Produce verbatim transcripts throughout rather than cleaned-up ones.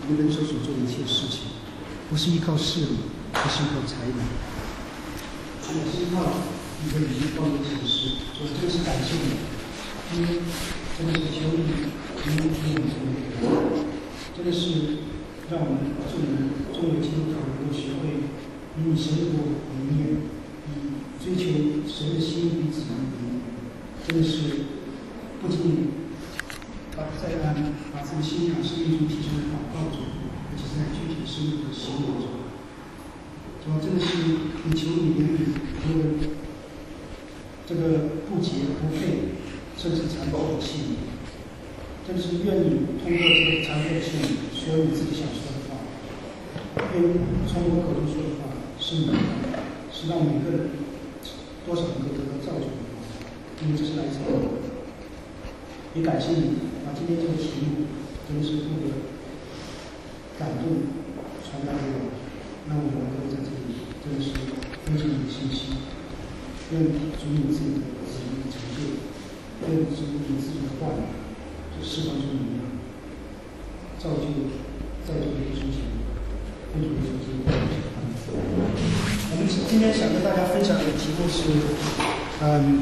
我们人手所做的一切事情，不是依靠势力，不是依靠才能，也是依靠你的灵光的启示。所以这个是感谢你，因为真的是求你能听我们的，真的是让我们众人作为基督徒能够学会以你神的国为念，以追求神的心彼此相依，真的是不仅仅把在按把自己信仰生命中提升的祷告中，而且是在具体生活的行为中。主要真的是你求你怜悯这个这个不洁不配，甚至残暴的器皿，真的是愿你通过这个残暴的器皿说你自己想说的话，愿从我口中说的话是你的，是让每个人多少能够得到造就的话，因为这是来自你的。也感谢你把今天这个题目真的是这个感动传达给我，让我能够在这里真的是分享你的信息。愿主你自己的旨意成就，愿主你自己的话语就释放出能量，造就在座的弟兄姐妹，奉主耶稣基督的名。我们今天想跟大家分享的题目是，嗯。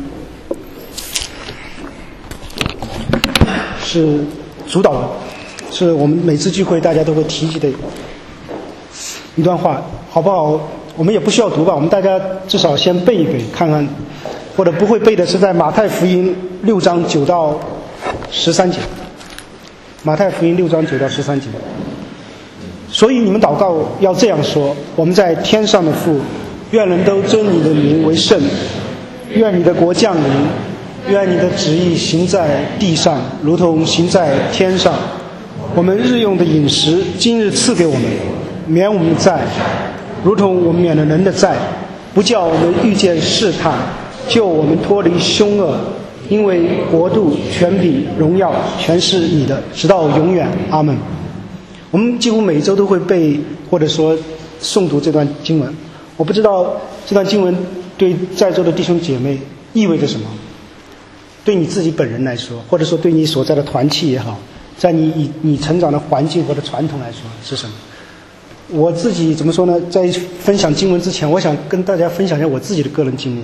是主导文，是我们每次聚会大家都会提及的一段话，好不好？我们也不需要读吧，我们大家至少先背一背看看，或者不会背的是在马太福音六章九到十三节。马太福音六章九到十三节。所以你们祷告要这样说：我们在天上的父，愿人都尊你的名为圣，愿你的国降临。愿你的旨意行在地上，如同行在天上。我们日用的饮食，今日赐给我们，免我们的债，如同我们免了人的债，不叫我们遇见试探，救我们脱离凶恶。因为国度、权柄、荣耀，全是你的，直到永远。阿们。我们几乎每周都会背或者说诵读这段经文。我不知道这段经文对在座的弟兄姐妹意味着什么。对你自己本人来说，或者说对你所在的团契也好，在你以你成长的环境或者传统来说是什么？我自己怎么说呢？在分享经文之前，我想跟大家分享一下我自己的个人经历。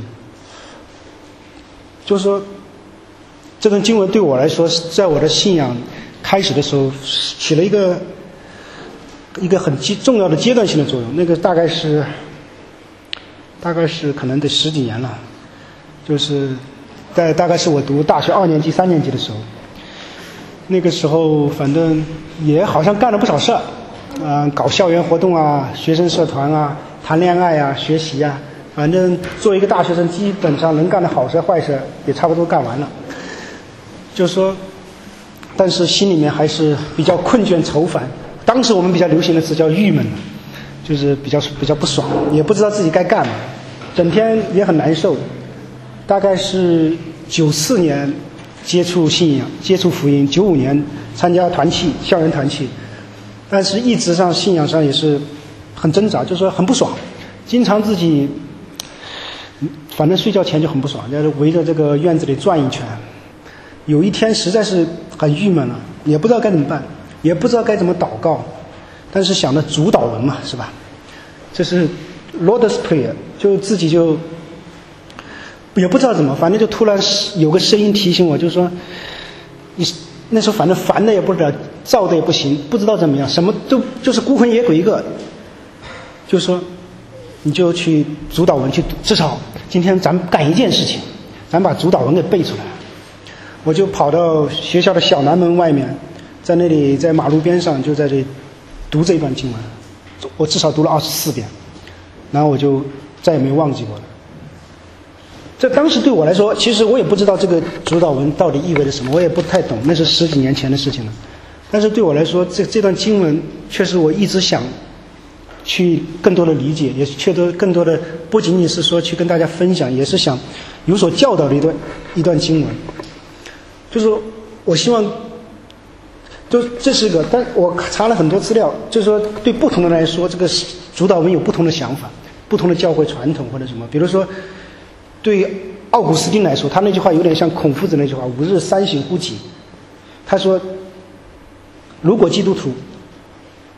就是说，这段经文对我来说，在我的信仰开始的时候，起了一个一个很重要的阶段性的作用。那个大概是，大概是可能得十几年了，就是。在大概是我读大学二年级、三年级的时候，那个时候反正也好像干了不少事儿，嗯、呃，搞校园活动啊、学生社团啊、谈恋爱啊、学习啊，反正作为一个大学生，基本上能干的好事坏事也差不多干完了。就是说，但是心里面还是比较困倦愁烦。当时我们比较流行的词叫郁闷，就是比较比较不爽，也不知道自己该干嘛，整天也很难受。大概是九四年接触信仰、接触福音，九五年参加团契、校园团契，但是一直上信仰上也是很挣扎，就是说很不爽，经常自己反正睡觉前就很不爽，就是围着这个院子里转一圈。有一天实在是很郁闷了，也不知道该怎么办，也不知道该怎么祷告，但是想着主祷文嘛，是吧？这是 Lord's Prayer， 就自己就。也不知道怎么，反正就突然有个声音提醒我，就是说，你那时候反正烦的也不得了，躁的也不行，不知道怎么样，什么都就是孤魂野鬼一个，就是说，你就去主导文去，至少今天咱们干一件事情，咱把主导文给背出来。我就跑到学校的小南门外面，在那里在马路边上就在这里读这段经文，我至少读了二十四遍，然后我就再也没忘记过了。这当时对我来说，其实我也不知道这个主导文到底意味着什么，我也不太懂，那是十几年前的事情了。但是对我来说，这这段经文确实我一直想去更多的理解，也确实更多的不仅仅是说去跟大家分享，也是想有所教导的一段一段经文。就是我希望，就这是个，但我查了很多资料，就是说对不同的人来说，这个主导文有不同的想法，不同的教会传统或者什么，比如说。对奥古斯丁来说，他那句话有点像孔夫子那句话：“吾日三省乎己。”他说，如果基督徒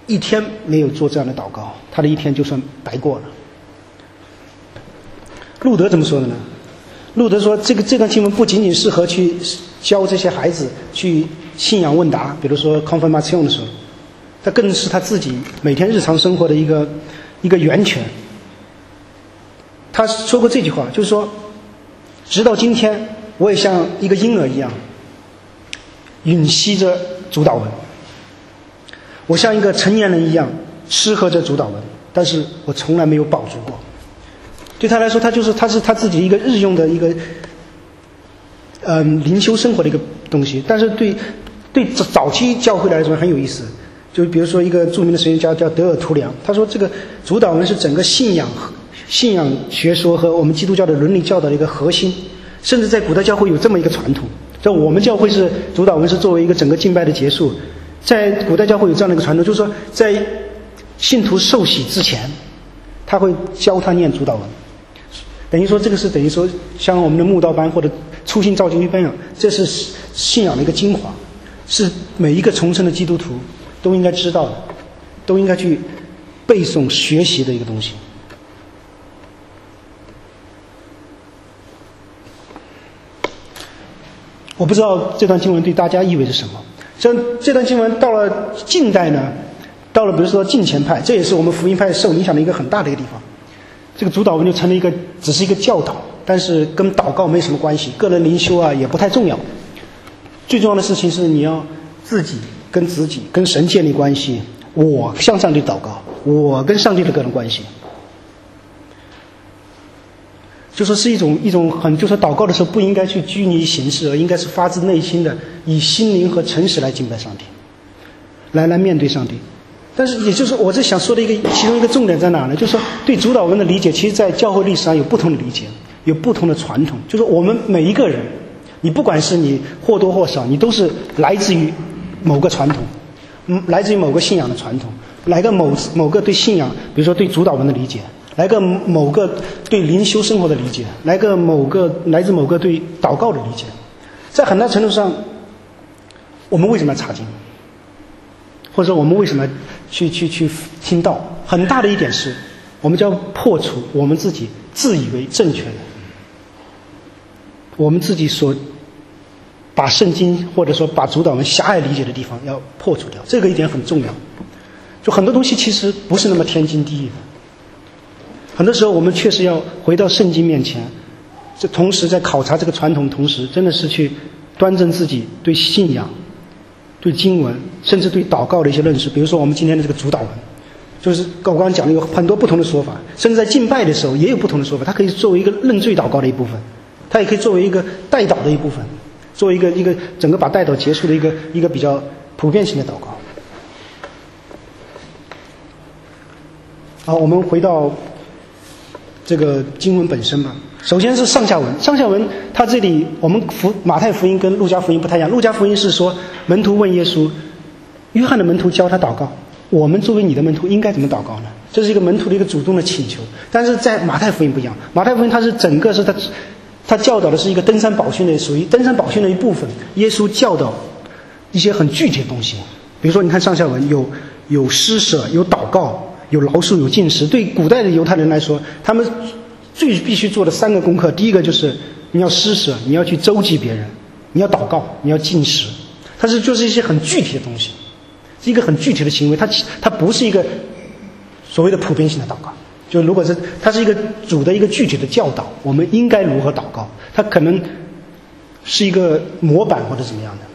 一天没有做这样的祷告，他的一天就算白过了。路德怎么说的呢？路德说，这个这段经文不仅仅适合去教这些孩子去信仰问答，比如说 confirmation 的时候，它更是他自己每天日常生活的一个一个源泉。他说过这句话，就是说，直到今天，我也像一个婴儿一样，吮吸着主祷文。我像一个成年人一样吃喝着主祷文，但是我从来没有饱足过。对他来说，他就是他是他自己一个日用的一个，嗯、呃，灵修生活的一个东西。但是对对早期教会来说很有意思，就比如说一个著名的神学家叫德尔图良，他说这个主祷文是整个信仰信仰学说和我们基督教的伦理教导的一个核心，甚至在古代教会有这么一个传统。在我们教会是主祷文是作为一个整个敬拜的结束，在古代教会有这样的一个传统，就是说在信徒受洗之前，他会教他念主祷文。等于说这个是等于说像我们的慕道班或者初信召集班一样，这是信仰的一个精华，是每一个重生的基督徒都应该知道的，都应该去背诵学习的一个东西。我不知道这段经文对大家意味着什么。这这段经文到了近代呢，到了比如说近前派，这也是我们福音派受影响的一个很大的一个地方。这个主祷文就成了一个只是一个教导，但是跟祷告没什么关系，个人灵修啊也不太重要。最重要的事情是你要自己跟自己跟神建立关系，我向上帝祷告，我跟上帝的个人关系，就说是一种一种很，就说祷告的时候不应该去拘泥形式，而应该是发自内心的以心灵和诚实来敬拜上帝，来来面对上帝。但是也就是我这想说的一个其中一个重点在哪呢？就是说对主祷文的理解，其实在教会历史上有不同的理解，有不同的传统。就是我们每一个人，你不管是你或多或少，你都是来自于某个传统，嗯，来自于某个信仰的传统，来个某某个对信仰，比如说对主祷文的理解，来个某个对灵修生活的理解，来个某个来自某个对祷告的理解。在很大程度上，我们为什么要查经？或者说我们为什么去去去听道？很大的一点是，我们就要破除我们自己自以为正确的，我们自己所把圣经或者说把主祷文狭隘理解的地方要破除掉，这个一点很重要。就很多东西其实不是那么天经地义的，很多时候我们确实要回到圣经面前，这同时在考察这个传统，同时真的是去端正自己对信仰、对经文，甚至对祷告的一些认识。比如说我们今天的这个主祷文，就是我刚刚讲的有很多不同的说法，甚至在敬拜的时候也有不同的说法。它可以作为一个认罪祷告的一部分，它也可以作为一个代祷的一部分，作为一个一个整个把代祷结束的一个一个比较普遍性的祷告。好，我们回到这个经文本身吧。首先是上下文，上下文它这里我们福马太福音跟路加福音不太一样。路加福音是说门徒问耶稣，约翰的门徒教他祷告，我们作为你的门徒应该怎么祷告呢？这是一个门徒的一个主动的请求。但是在马太福音不一样，马太福音它是整个是他他教导的是一个登山宝训的，属于登山宝训的一部分。耶稣教导一些很具体的东西，比如说你看上下文有有施舍，有祷告，有饶恕，有禁食。对古代的犹太人来说，他们最必须做的三个功课，第一个就是你要施舍，你要去周济别人，你要祷告，你要禁食。它是就是一些很具体的东西，是一个很具体的行为，它它不是一个所谓的普遍性的祷告。就如果是它是一个主的一个具体的教导，我们应该如何祷告，它可能是一个模板或者怎么样的。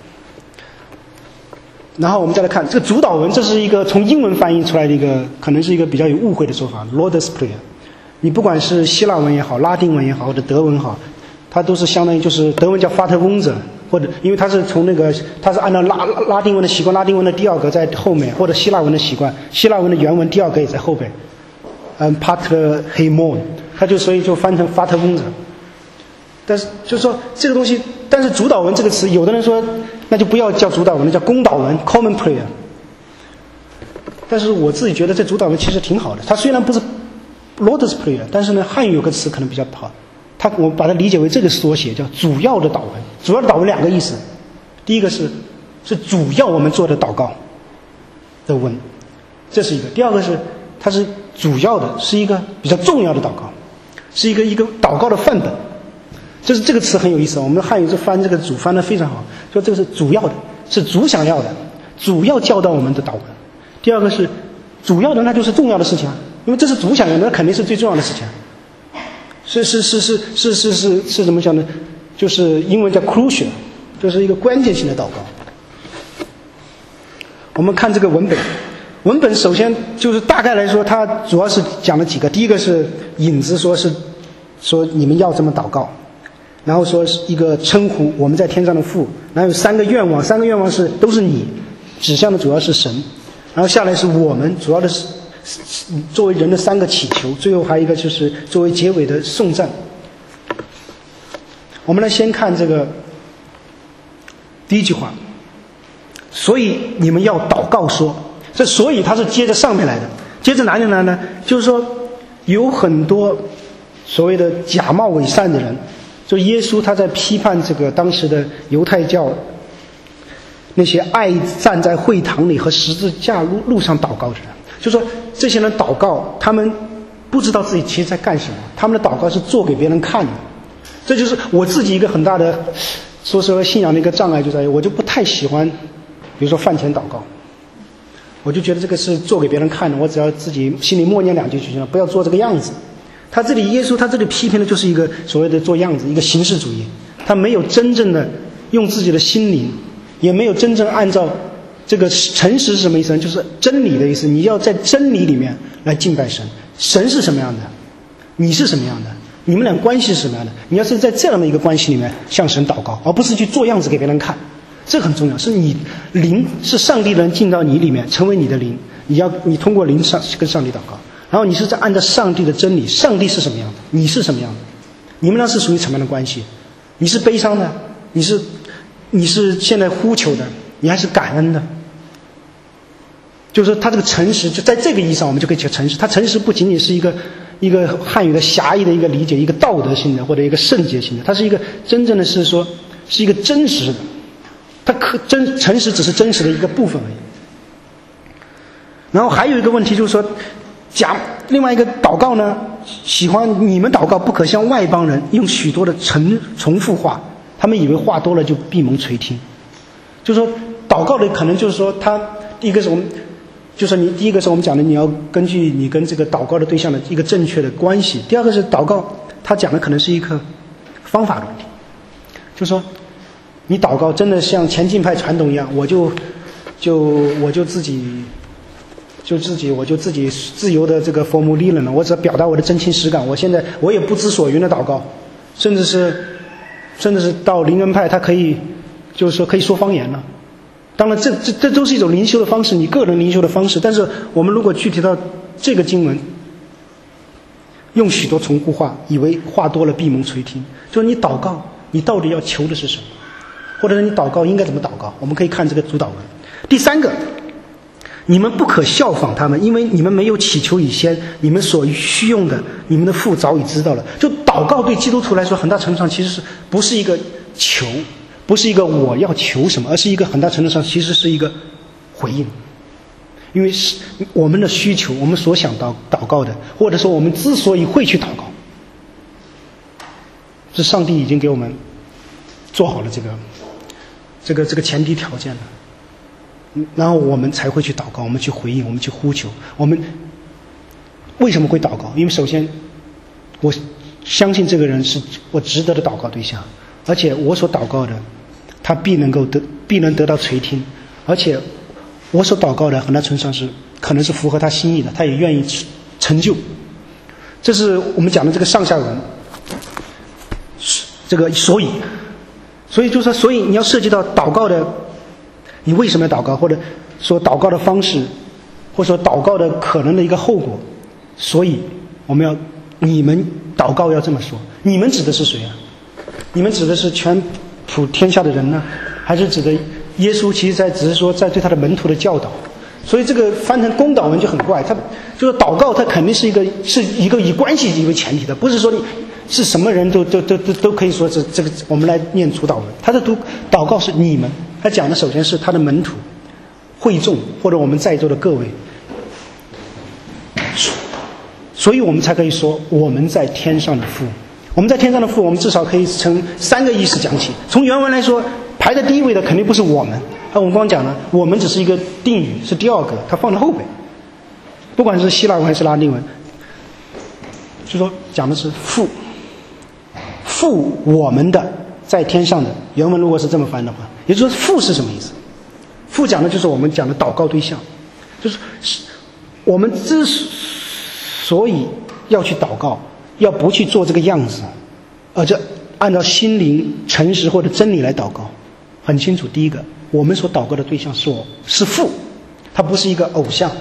然后我们再来看这个主祷文，这是一个从英文翻译出来的一个，可能是一个比较有误会的说法 Lord's Prayer。你不管是希腊文也好，拉丁文也好，或者德文也好，它都是相当于就是德文叫 Vaterunser， 或者因为它是从那个它是按照拉拉丁文的习惯，拉丁文的第二个在后面，或者希腊文的习惯，希腊文的原文第二个也在后边，嗯 Pater Haimon， 它就所以就翻成 Vaterunser。但是就是说这个东西，但是主祷文这个词，有的人说那就不要叫主祷文了，叫公祷文 Common Prayer。但是我自己觉得这主祷文其实挺好的，它虽然不是Lord's Prayer， 但是呢，汉语有个词可能比较好，它我把它理解为这个缩写，叫主要的祷文。主要的祷文两个意思，第一个是是主要我们做的祷告的文， 这是一个。第二个是它是主要的，是一个比较重要的祷告，是一个一个祷告的范本。就是这个词很有意思，我们汉语是翻这个主翻得非常好，说这个是主要的，是主想要的，主要教导我们的祷文。第二个是主要的，那就是重要的事情啊，因为这是主想要的，那肯定是最重要的事情。是是是是是是是是怎么讲呢？就是英文叫 crucial， 就是一个关键性的祷告。我们看这个文本，文本首先就是大概来说，它主要是讲了几个。第一个是引子，说是说你们要这么祷告，然后说是一个称呼我们在天上的父，然后有三个愿望，三个愿望是都是你，指向的主要是神，然后下来是我们，主要的是作为人的三个祈求，最后还有一个就是作为结尾的颂赞。我们来先看这个第一句话，所以你们要祷告说，这所以它是接着上面来的，接着哪里来呢？就是说有很多所谓的假冒伪善的人，就耶稣他在批判这个当时的犹太教那些爱站在会堂里和十字架路路上祷告的人，就说这些人祷告，他们不知道自己其实在干什么，他们的祷告是做给别人看的。这就是我自己一个很大的，说实话信仰的一个障碍，就在于我就不太喜欢比如说饭前祷告，我就觉得这个是做给别人看的，我只要自己心里默念两句就行了，不要做这个样子。他这里耶稣他这里批评的就是一个所谓的做样子，一个形式主义，他没有真正的用自己的心灵，也没有真正按照这个诚实是什么意思呢？就是真理的意思，你要在真理里面来敬拜神。神是什么样的，你是什么样的，你们俩关系是什么样的，你要是在这样的一个关系里面向神祷告，而不是去做样子给别人看，这很重要。是你灵是上帝人进到你里面成为你的灵，你要你通过灵上跟上帝祷告，然后你是在按照上帝的真理，上帝是什么样的，你是什么样的，你们俩是属于什么样的关系，你是悲伤的，你是你是现在呼求的，你还是感恩的。就是说他这个诚实就在这个意义上我们就可以讲诚实，他诚实不仅仅是一个一个汉语的狭义的一个理解，一个道德性的或者一个圣洁性的，它是一个真正的是说是一个真实的，它可真诚实只是真实的一个部分而已。然后还有一个问题就是说，讲另外一个祷告呢，喜欢你们祷告不可像外邦人用许多的重重复话，他们以为话多了就闭门垂听。就是说祷告的可能就是说他第一个是我们就是你第一个是我们讲的你要根据你跟这个祷告的对象的一个正确的关系，第二个是祷告他讲的可能是一个方法的问题，就是说你祷告真的像前进派传统一样，我就就我就自己就自己我就自己自由的这个 formula 了，我只要表达我的真情实感，我现在我也不知所云的祷告，甚至是甚至是到灵恩派他可以就是说可以说方言了。当然这这这都是一种灵修的方式，你个人灵修的方式，但是我们如果具体到这个经文用许多重复话，以为话多了闭门垂听，就是你祷告你到底要求的是什么，或者你祷告应该怎么祷告，我们可以看这个主祷文。第三个，你们不可效仿他们，因为你们没有祈求以先，你们所需用的你们的父早已知道了。就祷告对基督徒来说很大程度上其实是不是一个求，不是一个我要求什么，而是一个很大程度上其实是一个回应。因为是我们的需求，我们所想到祷告的，或者说我们之所以会去祷告，是上帝已经给我们做好了这个这个这个前提条件了，然后我们才会去祷告，我们去回应，我们去呼求。我们为什么会祷告？因为首先我相信这个人是我值得的祷告对象，而且我所祷告的他必能够得必能得到垂听，而且我所祷告的很大程度上是可能是符合他心意的，他也愿意成就。这是我们讲的这个上下文，这个所以所以就是说，所以你要涉及到祷告的你为什么要祷告，或者说祷告的方式，或者说祷告的可能的一个后果，所以我们要你们祷告要这么说。你们指的是谁啊？你们指的是全普天下的人呢，还是指的耶稣？其实在只是说在对他的门徒的教导。所以这个翻成公祷文就很怪，他就是祷告，他肯定是一个是一个以关系为前提的，不是说你是什么人都都都都都可以说这这个我们来念主祷文。他的读祷告是你们，他讲的首先是他的门徒、会众或者我们在座的各位， 所以我们才可以说我们在天上的父。我们在天上的父，我们至少可以从三个意思讲起。从原文来说，排在第一位的肯定不是我们，而我们刚刚讲了，我们只是一个定语，是第二个，它放在后边。不管是希腊文还是拉丁文，就说讲的是父，父我们的在天上的。原文如果是这么翻的话，也就是说父是什么意思？父讲的就是我们讲的祷告对象，就是我们之所以要去祷告，要不去做这个样子，而这按照心灵诚实或者真理来祷告，很清楚。第一个，我们所祷告的对象是我，是父，他不是一个偶像，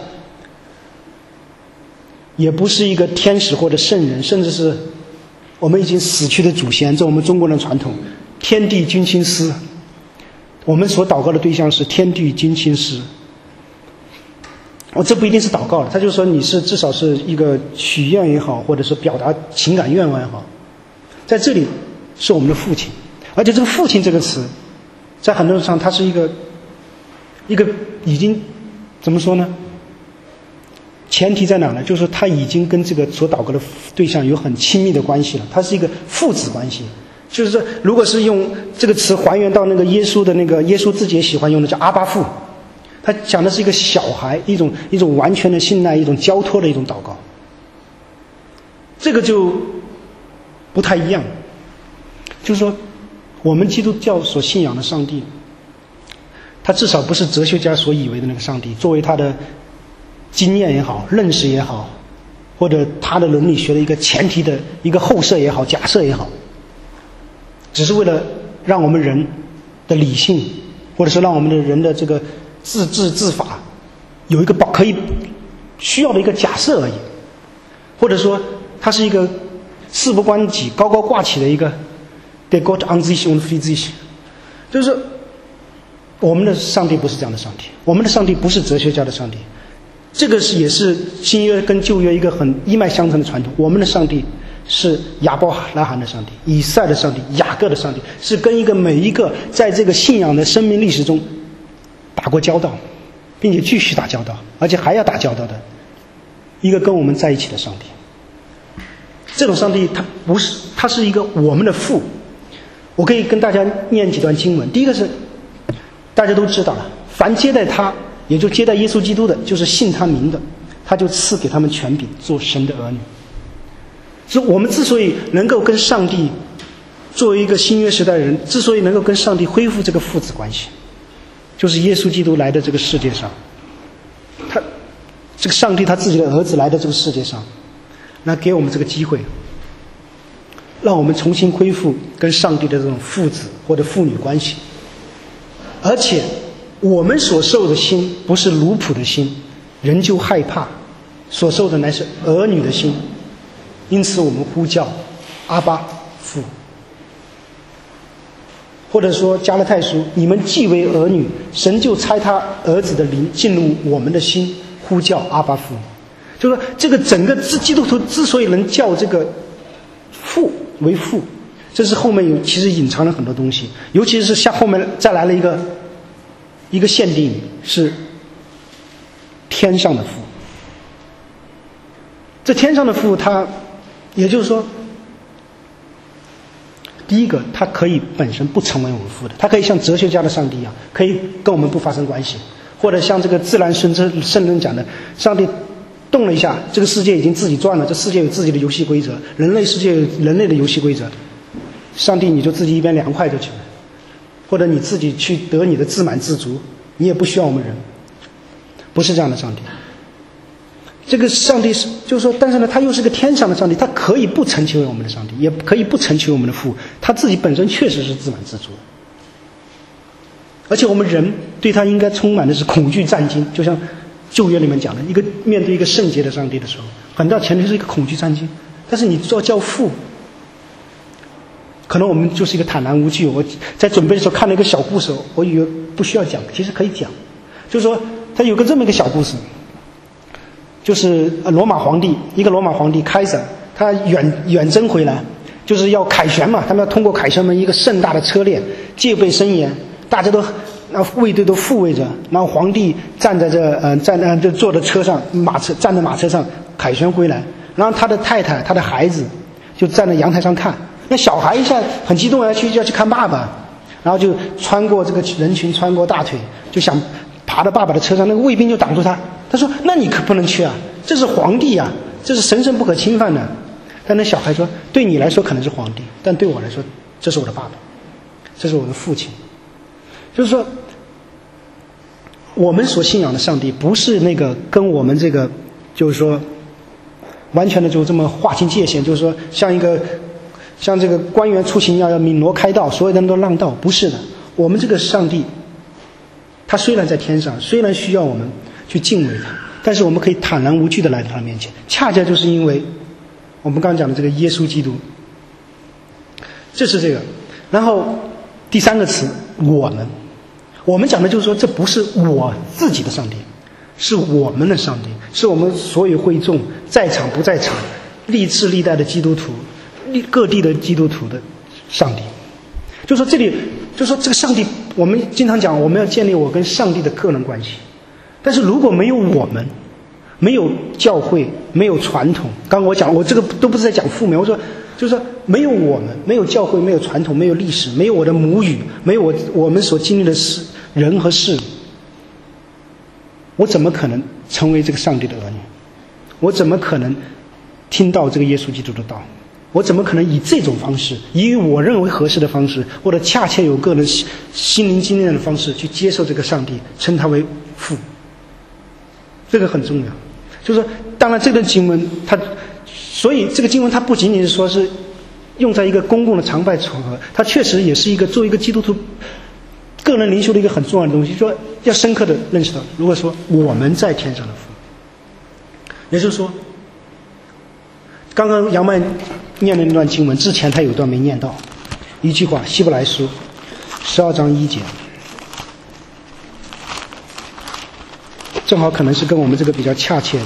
也不是一个天使或者圣人，甚至是我们已经死去的祖先。这我们中国人的传统，天地君亲师。我们所祷告的对象是天地君亲师。我这不一定是祷告了，他就说你是至少是一个许愿也好，或者是表达情感愿望也好，在这里是我们的父亲。而且这个父亲这个词在很多人上，它是一个一个已经怎么说呢，前提在哪呢？就是说他已经跟这个所祷告的对象有很亲密的关系了，它是一个父子关系。就是说如果是用这个词还原到那个耶稣的那个耶稣自己也喜欢用的叫阿爸父，他讲的是一个小孩，一种一种完全的信赖，一种交托的一种祷告。这个就不太一样，就是说我们基督教所信仰的上帝，他至少不是哲学家所以为的那个上帝，作为他的经验也好，认识也好，或者他的伦理学的一个前提的一个后设也好，假设也好，只是为了让我们人的理性，或者是让我们的人的这个自治自法有一个可以需要的一个假设而已，或者说它是一个事不关己高高挂起的一个 der Gott an sich und für sich， 就是我们的上帝不是这样的上帝，我们的上帝不是哲学家的上帝。这个是也是新约跟旧约一个很一脉相承的传统。我们的上帝是亚伯拉罕的上帝，以撒的上帝，雅各的上帝，是跟一个每一个在这个信仰的生命历史中打过交道，并且继续打交道，而且还要打交道的一个跟我们在一起的上帝。这种上帝他不是，他是一个我们的父。我可以跟大家念几段经文。第一个是大家都知道了，凡接待他，也就接待耶稣基督的，就是信他名的，他就赐给他们权柄做神的儿女。所以我们之所以能够跟上帝作为一个新约时代的人，之所以能够跟上帝恢复这个父子关系，就是耶稣基督来的这个世界上，他这个上帝他自己的儿子来的这个世界上，来给我们这个机会，让我们重新恢复跟上帝的这种父子或者父女关系。而且我们所受的心不是奴仆的心，人就害怕，所受的乃是儿女的心，因此我们呼叫阿爸父。或者说加拉太书，你们既为儿女，神就差他儿子的灵进入我们的心，呼叫阿爸父。就是说这个整个基督徒之所以能叫这个父为父，这是后面有其实隐藏了很多东西，尤其是像后面再来了一个一个限定，是天上的父。这天上的父，他也就是说，第一个，他可以本身不成为我们父的，他可以像哲学家的上帝一样，可以跟我们不发生关系，或者像这个自然圣圣人讲的，上帝动了一下，这个世界已经自己转了，这世界有自己的游戏规则，人类世界有人类的游戏规则，上帝你就自己一边凉快就行了，或者你自己去得你的自满自足，你也不需要我们人，不是这样的上帝。这个上帝是就是说，但是呢，他又是个天上的上帝，他可以不成其为我们的上帝，也可以不成其为我们的父，他自己本身确实是自满自足，而且我们人对他应该充满的是恐惧战惊，就像旧约里面讲的，一个面对一个圣洁的上帝的时候，很大前提是一个恐惧战惊。但是你做叫父，可能我们就是一个坦然无惧。我在准备的时候看了一个小故事，我以为不需要讲，其实可以讲，就是说他有个这么一个小故事，就是罗马皇帝，一个罗马皇帝开撒，他远远征回来，就是要凯旋嘛，他们要通过凯旋门一个盛大的车列，戒备森严，大家都那卫队都护卫着，然后皇帝站在这呃站呃就坐在车上马车站在马车上凯旋归来， 然后他的太太、他的孩子就站在阳台上看。那小孩一下很激动，要去要去看爸爸，然后就穿过这个人群，穿过大腿，就想爬到爸爸的车上。那个卫兵就挡住他，他说：“那你可不能去啊，这是皇帝啊，这是神圣不可侵犯的。”但那小孩说：“对你来说可能是皇帝，但对我来说，这是我的爸爸，这是我的父亲。”就是说，我们所信仰的上帝不是那个跟我们这个，就是说，完全的就这么划清界限，就是说像一个。像这个官员出行一样，要泯罗开道，所有的人都让道，不是的。我们这个上帝，他虽然在天上，虽然需要我们去敬畏他，但是我们可以坦然无惧的来到他面前。恰恰就是因为我们刚刚讲的这个耶稣基督，这是这个。然后第三个词，我们，我们讲的就是说，这不是我自己的上帝，是我们的上帝，是我们所有会众在场不在场，历世历代的基督徒。各地的基督徒的上帝，就说这里，就说这个上帝，我们经常讲，我们要建立我跟上帝的个人关系。但是如果没有我们，没有教会，没有传统，刚刚我讲，我这个都不是在讲负面，我说就是说没有我们，没有教会，没有传统，没有历史，没有我的母语，没有我我们所经历的事人和事，我怎么可能成为这个上帝的儿女？我怎么可能听到这个耶稣基督的道？我怎么可能以这种方式，以我认为合适的方式，或者恰恰有个人心灵经验的方式去接受这个上帝，称他为父？这个很重要。就是说，当然这段经文它，所以这个经文它不仅仅是说是用在一个公共的常拜场合，它确实也是一个作为一个基督徒个人灵修的一个很重要的东西。说要深刻的认识到，如果说我们在天上的父，也就是说，刚刚杨曼念的那段经文之前，他有一段没念到，一句话，希伯来书十二章一节，正好可能是跟我们这个比较恰切的。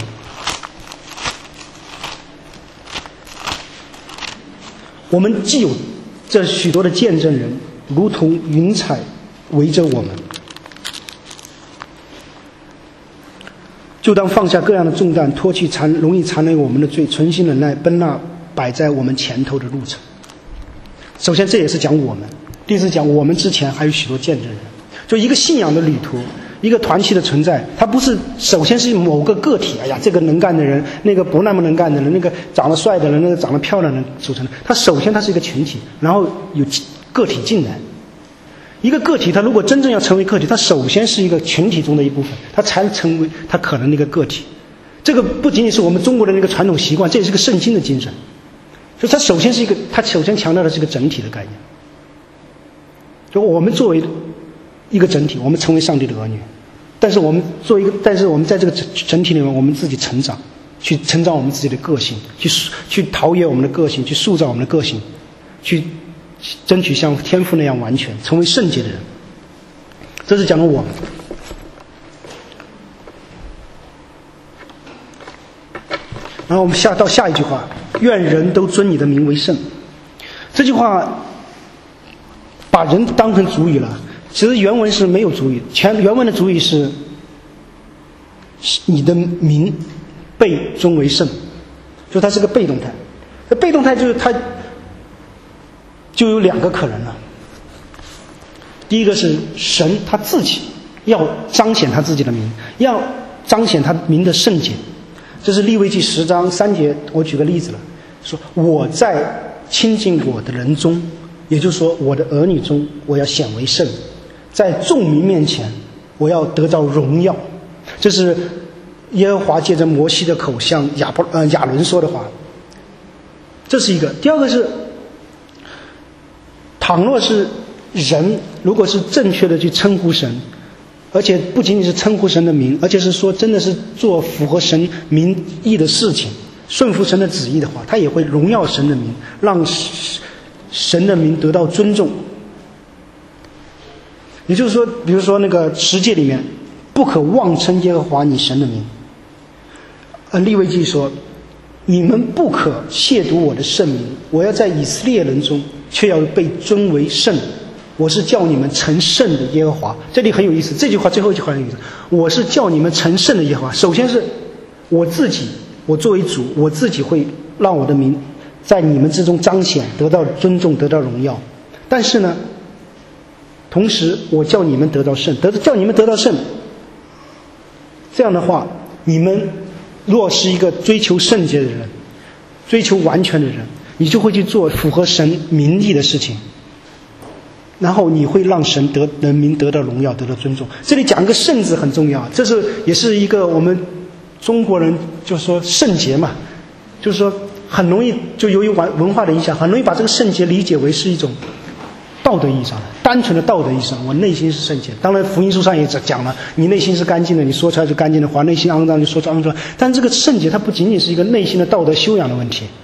我们既有这许多的见证人，如同云彩围着我们，就当放下各样的重担，脱去缠容易缠累我们的罪，存心忍耐，奔那摆在我们前头的路程。首先，这也是讲我们；第四，讲我们之前还有许多见证人。就一个信仰的旅途，一个团体的存在，它不是首先是某个个体，哎呀，这个能干的人，那个不那么能干的人，那个长得帅的人，那个长得漂亮的人组成的。它首先它是一个群体，然后有个体进来。一个个体，它如果真正要成为个体，它首先是一个群体中的一部分，它才成为它可能的一个个体。这个不仅仅是我们中国的那个传统习惯，这也是个圣经的精神。就它首先是一个，它首先强调的是一个整体的概念。就我们作为一个整体，我们成为上帝的儿女，但是我们作为一个，但是我们在这个整体里面，我们自己成长，去成长我们自己的个性，去去陶冶我们的个性，去塑造我们的个性，去争取像天父那样完全，成为圣洁的人。这是讲的我们。然后我们下到下一句话，愿人都尊你的名为圣。这句话把人当成主语了，其实原文是没有主语，全原文的主语是你的名被尊为圣，就它是个被动态。这被动态就是它就有两个可能了。第一个是神他自己要彰显他自己的名，要彰显他名的圣洁。这是利未记十章三节，我举个例子了，说我在亲近我的人中，也就是说我的儿女中，我要显为圣，在众民面前我要得到荣耀。这是耶和华借着摩西的口向亚伯呃亚伦说的话。这是一个。第二个是，倘若是人如果是正确的去称呼神，而且不仅仅是称呼神的名，而且是说真的是做符合神名义的事情，顺服神的旨意的话，他也会荣耀神的名，让神的名得到尊重。也就是说，比如说那个十诫里面，不可妄称耶和华你神的名。呃，利未记说，你们不可亵渎我的圣名，我要在以色列人中却要被尊为圣。我是叫你们成圣的耶和华。这里很有意思，这句话最后一句话很有意思。我是叫你们成圣的耶和华。首先是我自己我作为主，我自己会让我的名在你们之中彰显，得到尊重，得到荣耀。但是呢，同时我叫你们得到圣，得叫你们得到圣。这样的话，你们若是一个追求圣洁的人，追求完全的人，你就会去做符合神名义的事情，然后你会让神得人民得到荣耀，得到尊重。这里讲一个圣字很重要，这是也是一个我们中国人就是说圣洁嘛，就是说很容易就由于文文化的影响，很容易把这个圣洁理解为是一种道德意义上的单纯的道德意义上，我内心是圣洁。当然福音书上也讲了，你内心是干净的，你说出来就干净的话，内心肮脏就说出肮脏。但这个圣洁它不仅仅是一个内心的道德修养的问题，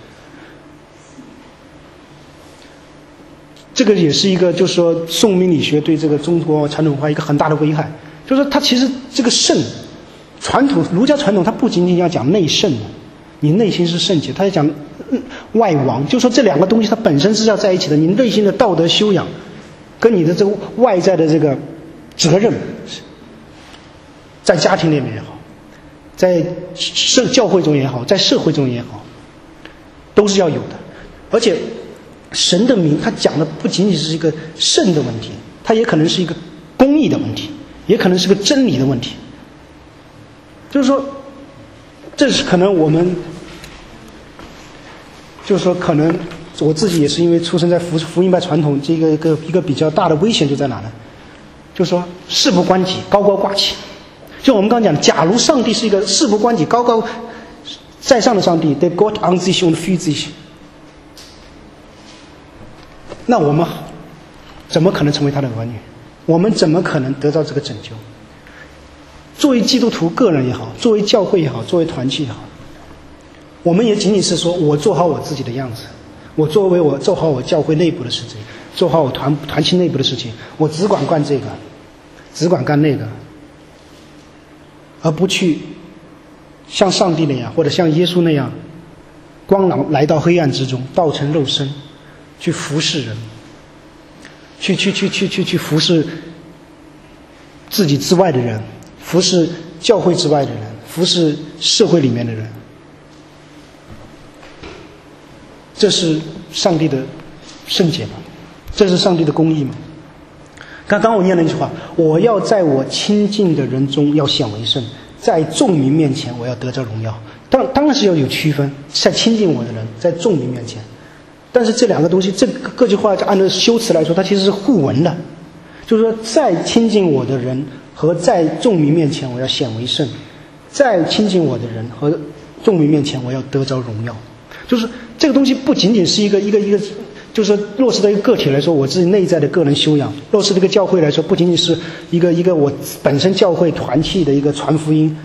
这个也是一个就是说宋明理学对这个中国传统文化一个很大的危害，就是说它其实这个圣传统儒家传统它不仅仅要讲内圣的，你内心是圣洁，它要讲外王，就说这两个东西它本身是要在一起的，你内心的道德修养跟你的这个外在的这个责任，在家庭里面也好，在社教会中也好，在社会中也好，都是要有的。而且神的名它讲的不仅仅是一个圣的问题，它也可能是一个公义的问题，也可能是个真理的问题。就是说这是可能我们就是说可能我自己也是因为出生在福福音派传统，这个一个一个比较大的危险就在哪呢？就是说事不关己，高高挂起。就我们刚刚讲，假如上帝是一个事不关己、高高在上的上帝 ，der Gott an sich und für sich， 那我们怎么可能成为他的儿女？我们怎么可能得到这个拯救？作为基督徒个人也好，作为教会也好，作为团契也好，我们也仅仅是说我做好我自己的样子，我作为我做好我教会内部的事情，做好我团团契内部的事情，我只管干这个，只管干那个，而不去像上帝那样，或者像耶稣那样，光朗来到黑暗之中，道成肉身，去服侍人，去去去去去去服侍自己之外的人，服侍教会之外的人，服侍社会里面的人。这是上帝的圣洁吗？这是上帝的公义吗？刚刚我念了一句话，我要在我亲近的人中要显为圣，在众民面前我要得着荣耀。当当然是要有区分，在亲近我的人，在众民面前。但是这两个东西，这个各句话按照修辞来说，它其实是互文的。就是说，在亲近我的人和在众民面前我要显为圣，在亲近我的人和众民面前我要得着荣耀。就是这个东西不仅仅是一个一个一个，就是说落实到一个个体来说，我自己内在的个人修养；落实这个教会来说，不仅仅是一个一个我本身教会团契的一个传福音。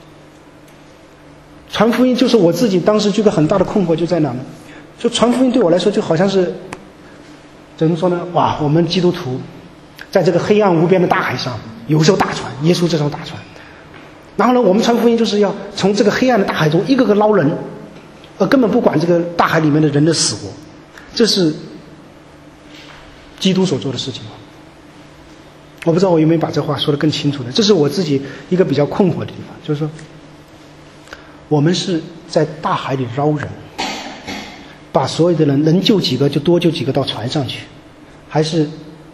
传福音就是我自己当时这个很大的困惑就在哪呢？就传福音对我来说就好像是怎么说呢？哇，我们基督徒在这个黑暗无边的大海上有艘大船，耶稣这艘大船。然后呢，我们传福音就是要从这个黑暗的大海中一个个捞人。而根本不管这个大海里面的人的死活，这是基督所做的事情吗？我不知道我有没有把这话说得更清楚的，这是我自己一个比较困惑的地方，就是说我们是在大海里捞人，把所有的人能救几个就多救几个到船上去，还是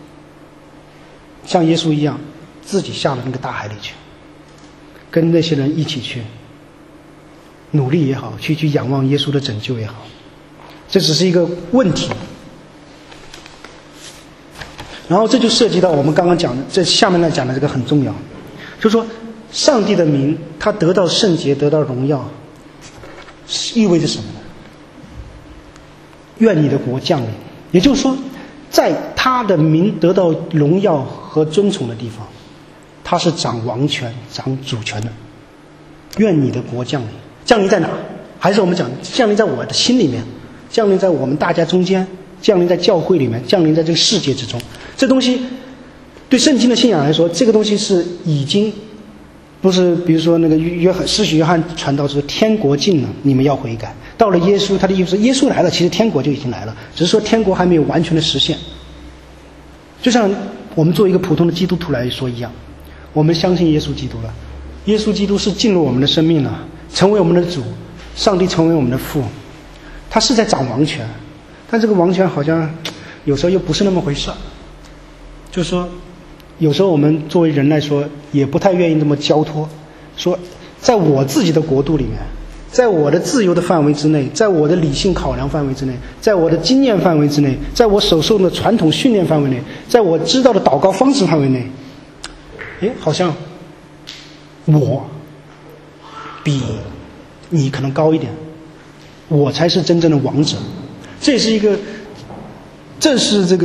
像耶稣一样自己下了那个大海里去，跟那些人一起去努力也好，去去仰望耶稣的拯救也好，这只是一个问题。然后这就涉及到我们刚刚讲的，这下面来讲的这个很重要，就是说上帝的名他得到圣洁，得到荣耀，意味着什么呢？愿你的国降临，也就是说在他的名得到荣耀和尊崇的地方，他是掌王权掌主权的。愿你的国降临，降临在哪？还是我们讲降临在我的心里面，降临在我们大家中间，降临在教会里面，降临在这个世界之中。这东西对圣经的信仰来说，这个东西是已经不是比如说那个约翰施洗约翰传道说天国近了，你们要悔改。到了耶稣，他的意思是耶稣来了，其实天国就已经来了，只是说天国还没有完全的实现。就像我们做一个普通的基督徒来说一样，我们相信耶稣基督了，耶稣基督是进入我们的生命了，成为我们的主， 上帝成为我们的父，他是在掌王权，但这个王权好像有时候又不是那么回事。就是说有时候我们作为人来说也不太愿意这么交托，说在我自己的国度里面，在我的自由的范围之内，在我的理性考量范围之内，在我的经验范围之内，在我所受的传统训练范围内，在我知道的祷告方式范围内，诶，好像我比你可能高一点，我才是真正的王者。这是一个，这是这个，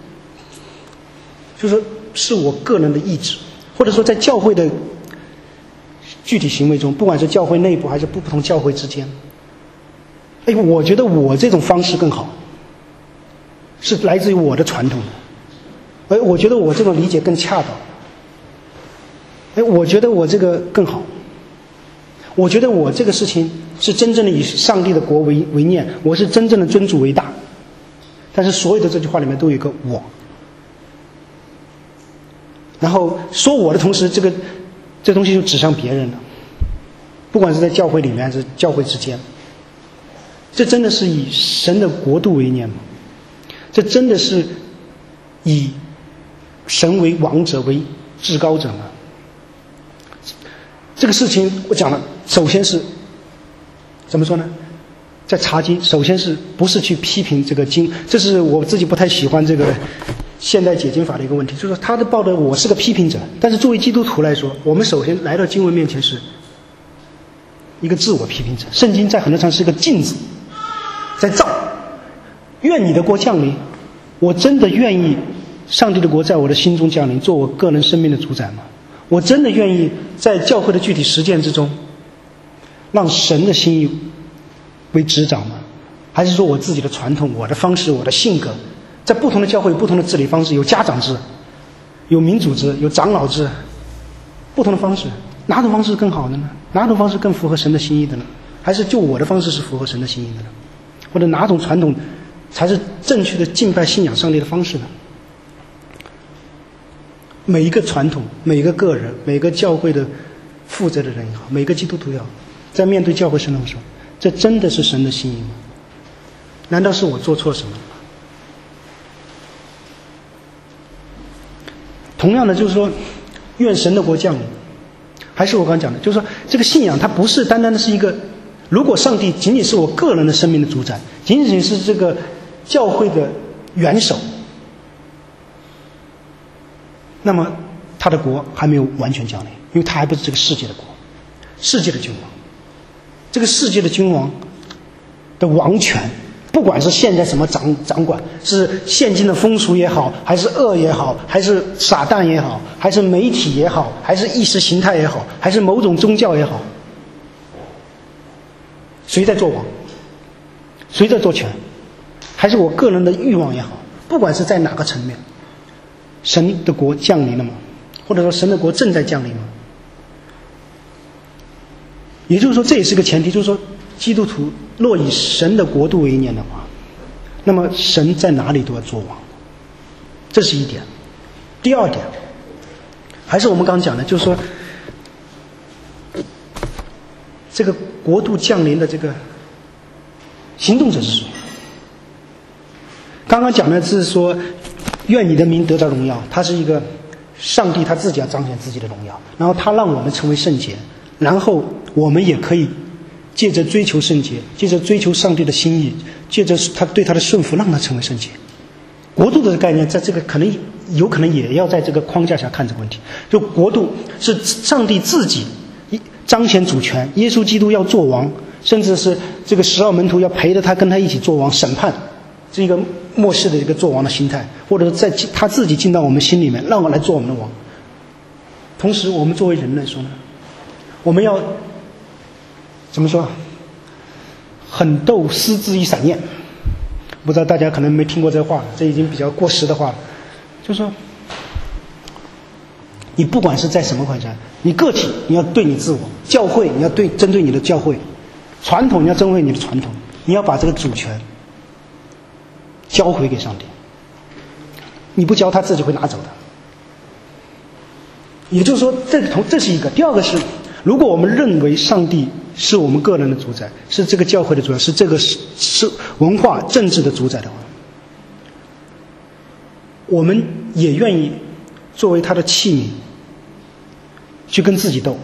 就是说是我个人的意志，或者说在教会的具体行为中，不管是教会内部还是不同教会之间，哎，我觉得我这种方式更好，是来自于我的传统的，哎，我觉得我这种理解更恰当，哎，我觉得我这个更好，我觉得我这个事情是真正的以上帝的国为为念，我是真正的尊主为大。但是所有的这句话里面都有一个我，然后说我的同时，这个这东西就指向别人了，不管是在教会里面还是教会之间。这真的是以神的国度为念吗？这真的是以神为王者为至高者吗？这个事情我讲了，首先是怎么说呢？在查经，首先是不是去批评这个经，这是我自己不太喜欢这个现代解经法的一个问题，就是说他的抱的我是个批评者，但是作为基督徒来说，我们首先来到经文面前是一个自我批评者。圣经在很多场是一个镜子，在照，愿你的国降临。我真的愿意上帝的国在我的心中降临，做我个人生命的主宰吗？我真的愿意在教会的具体实践之中，让神的心意为执掌吗？还是说我自己的传统、我的方式、我的性格，在不同的教会有不同的治理方式，有家长制，有民主制，有长老制，不同的方式，哪种方式更好的呢？哪种方式更符合神的心意的呢？还是就我的方式是符合神的心意的呢？或者哪种传统才是正确的敬拜信仰上帝的方式呢？每一个传统，每一个个人，每个教会的负责的人也好，每个基督徒也好，在面对教会生动的时候，这真的是神的心意吗？难道是我做错什么了吗？同样的，就是说愿神的国降临，还是我刚刚讲的，就是说这个信仰它不是单单的是一个，如果上帝仅仅是我个人的生命的主宰，仅仅是这个教会的元首，那么他的国还没有完全降临，因为他还不是这个世界的国，世界的君王。这个世界的君王的王权，不管是现在什么掌掌管，是现今的风俗也好，还是恶也好，还是撒旦也好，还是媒体也好，还是意识形态也好，还是某种宗教也好，谁在做王？谁在做权？还是我个人的欲望也好，不管是在哪个层面，神的国降临了吗？或者说神的国正在降临吗？也就是说，这也是个前提，就是说基督徒若以神的国度为念的话，那么神在哪里都要做王，这是一点。第二点，还是我们刚讲的，就是说这个国度降临的这个行动者是谁？刚刚讲的是说愿你的名得到荣耀，他是一个上帝他自己要彰显自己的荣耀，然后他让我们成为圣洁，然后我们也可以借着追求圣洁，借着追求上帝的心意，借着他对他的顺服，让他成为圣洁。国度的概念在这个可能有可能也要在这个框架下看这个问题，就国度是上帝自己彰显主权，耶稣基督要做王，甚至是这个十二门徒要陪着他跟他一起做王审判，是一个末世的一个做王的心态，或者在他自己进到我们心里面，让我来做我们的王。同时我们作为人来说呢，我们要怎么说？狠斗私自一闪念，不知道大家可能没听过这话，这已经比较过时的话了。就是说，你不管是在什么环境，你个体你要对你自我，教会你要对针对你的教会，传统你要针对你的传统，你要把这个主权交回给上帝。你不交，他自己会拿走的。也就是说，这同这是一个。第二个是，如果我们认为上帝是我们个人的主宰，是这个教会的主宰，是这个是是文化政治的主宰的话，我们也愿意作为他的器皿去跟自己斗，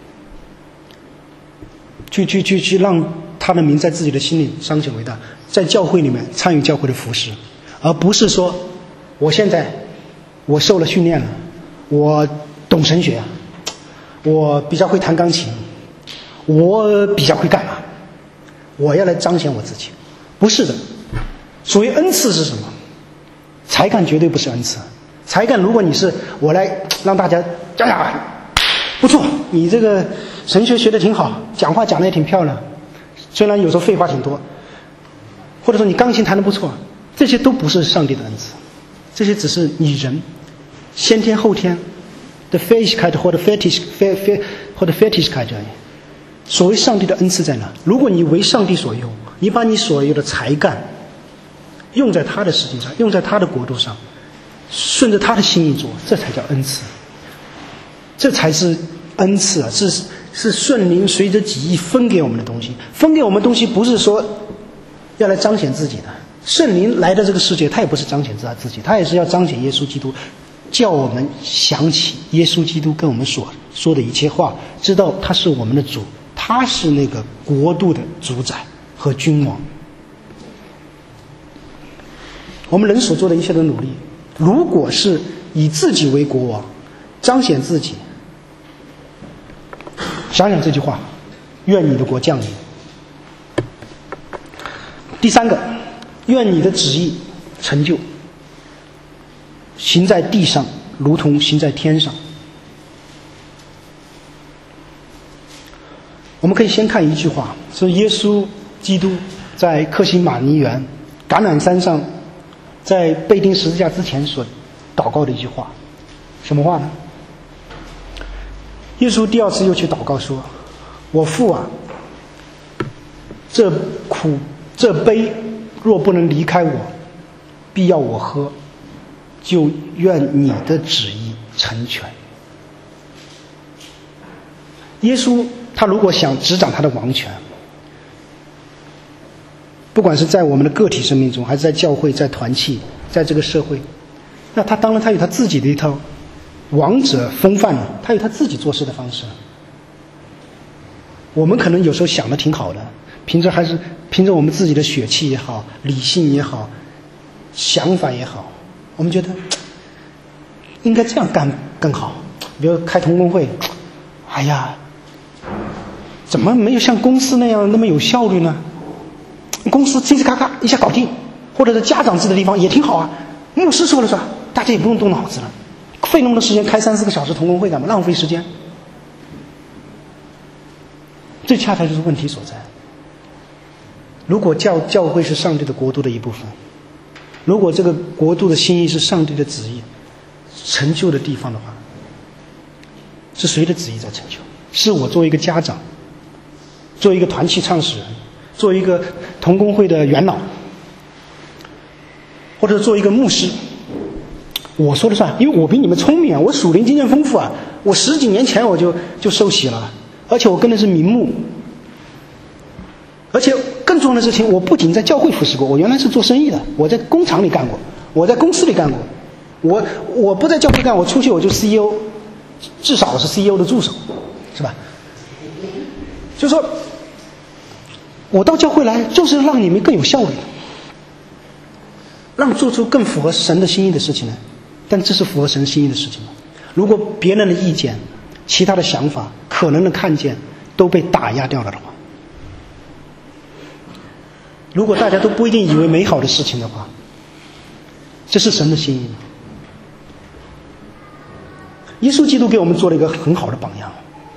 去去去去让他的名在自己的心里彰显为大，在教会里面参与教会的服事，而不是说我现在我受了训练了，我懂神学，我比较会弹钢琴，我比较会干嘛，我要来彰显我自己。不是的，所谓恩赐是什么？才干绝对不是恩赐。才干如果你是我来让大家哎呀不错，你这个神学学得挺好，讲话讲得也挺漂亮，虽然有时候废话挺多，或者说你钢琴弹得不错，这些都不是上帝的恩赐，这些只是你人先天后天的 Fähigkeit 或者 Fetisch 或者 Fetischkeit而已。所谓上帝的恩赐在哪？如果你为上帝所用，你把你所有的才干用在他的事情上，用在他的国度上，顺着他的心意做，这才叫恩赐，这才是恩赐啊！是是顺灵随着己意分给我们的东西。分给我们的东西不是说要来彰显自己的，圣灵来的这个世界，他也不是彰显他自己，他也是要彰显耶稣基督，叫我们想起耶稣基督跟我们所说的一切话，知道他是我们的主，他是那个国度的主宰和君王。我们人所做的一切的努力，如果是以自己为国王，彰显自己，想想这句话，愿你的国降临。第三个，愿你的旨意成就，行在地上如同行在天上。我们可以先看一句话，是耶稣基督在客西马尼园橄榄山上在被钉十字架之前所祷告的一句话。什么话呢？耶稣第二次又去祷告说，我父啊，这苦这杯若不能离开我，必要我喝，就愿你的旨意成全。耶稣他如果想执掌他的王权，不管是在我们的个体生命中，还是在教会，在团契，在这个社会，那他当然他有他自己的一套王者风范了，他有他自己做事的方式。我们可能有时候想的挺好的，凭着还是凭着我们自己的血气也好，理性也好，想法也好，我们觉得应该这样干更好。比如开同工会，哎呀，怎么没有像公司那样那么有效率呢？公司呲呲咔咔一下搞定，或者是家长制的地方也挺好啊，牧师说了算，大家也不用动脑子了，费那么多时间开三四个小时同工会干嘛？浪费时间。这恰恰就是问题所在。如果教教会是上帝的国度的一部分，如果这个国度的心意是上帝的旨意成就的地方的话，是谁的旨意在成就？是我作为一个家长，作为一个团契创始人，作为一个同工会的元老，或者作为一个牧师，我说了算，因为我比你们聪明啊，我属灵经验丰富啊，我十几年前我就就受洗了，而且我跟的是名牧，而且更重要的事情，我不仅在教会服侍过，我原来是做生意的，我在工厂里干过，我在公司里干过，我我不在教会干，我出去我就 C E O， 至少我是 C E O 的助手，是吧？就说我到教会来就是让你们更有效率，让做出更符合神的心意的事情来。但这是符合神心意的事情吗？如果别人的意见、其他的想法、可能的看见都被打压掉了的话，如果大家都不一定以为美好的事情的话，这是神的心意吗？耶稣基督给我们做了一个很好的榜样，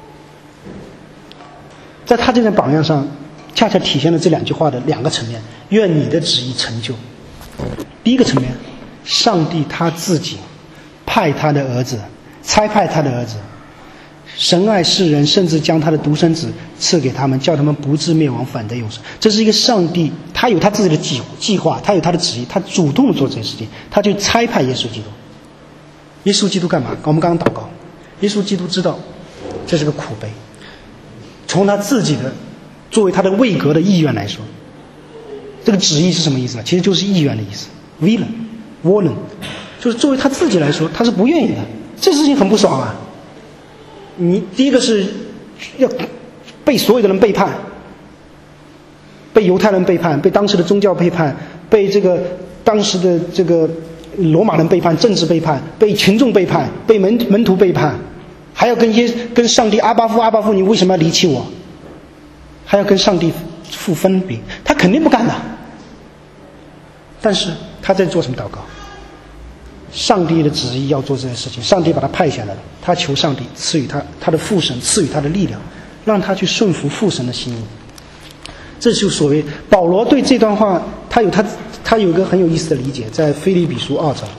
在他这个榜样上恰恰体现了这两句话的两个层面，愿你的旨意成就。第一个层面，上帝他自己派他的儿子，差派他的儿子，神爱世人，甚至将他的独生子赐给他们，叫他们不至灭亡，反得永生。这是一个上帝，他有他自己的计计划，他有他的旨意，他主动做这些事情，他就差派耶稣基督。耶稣基督干嘛？我们刚刚祷告，耶稣基督知道这是个苦杯，从他自己的作为他的位格的意愿来说，这个旨意是什么意思呢？其实就是意愿的意思 ，willen wollen， 就是作为他自己来说，他是不愿意的，这事情很不爽啊。你第一个是要被所有的人背叛，被犹太人背叛，被当时的宗教背叛，被这个当时的这个罗马人背叛，政治背叛，被群众背叛，被门门徒背叛，还要跟耶跟上帝阿巴父阿巴父，你为什么要离弃我？还要跟上帝父分别，他肯定不干的。但是他在做什么祷告？上帝的旨意要做这件事情，上帝把他派下来了，他求上帝赐予他他的父神赐予他的力量，让他去顺服父神的心意。这就所谓保罗对这段话，他有他他有一个很有意思的理解，在腓立比书二章，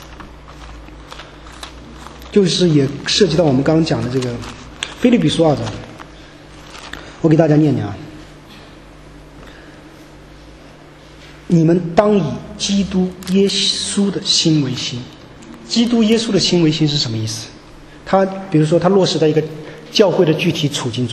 就是也涉及到我们刚刚讲的这个腓立比书二章，我给大家念念啊。你们当以基督耶稣的心为心。基督耶稣的心为心是什么意思？他比如说他落实在一个教会的具体处境中，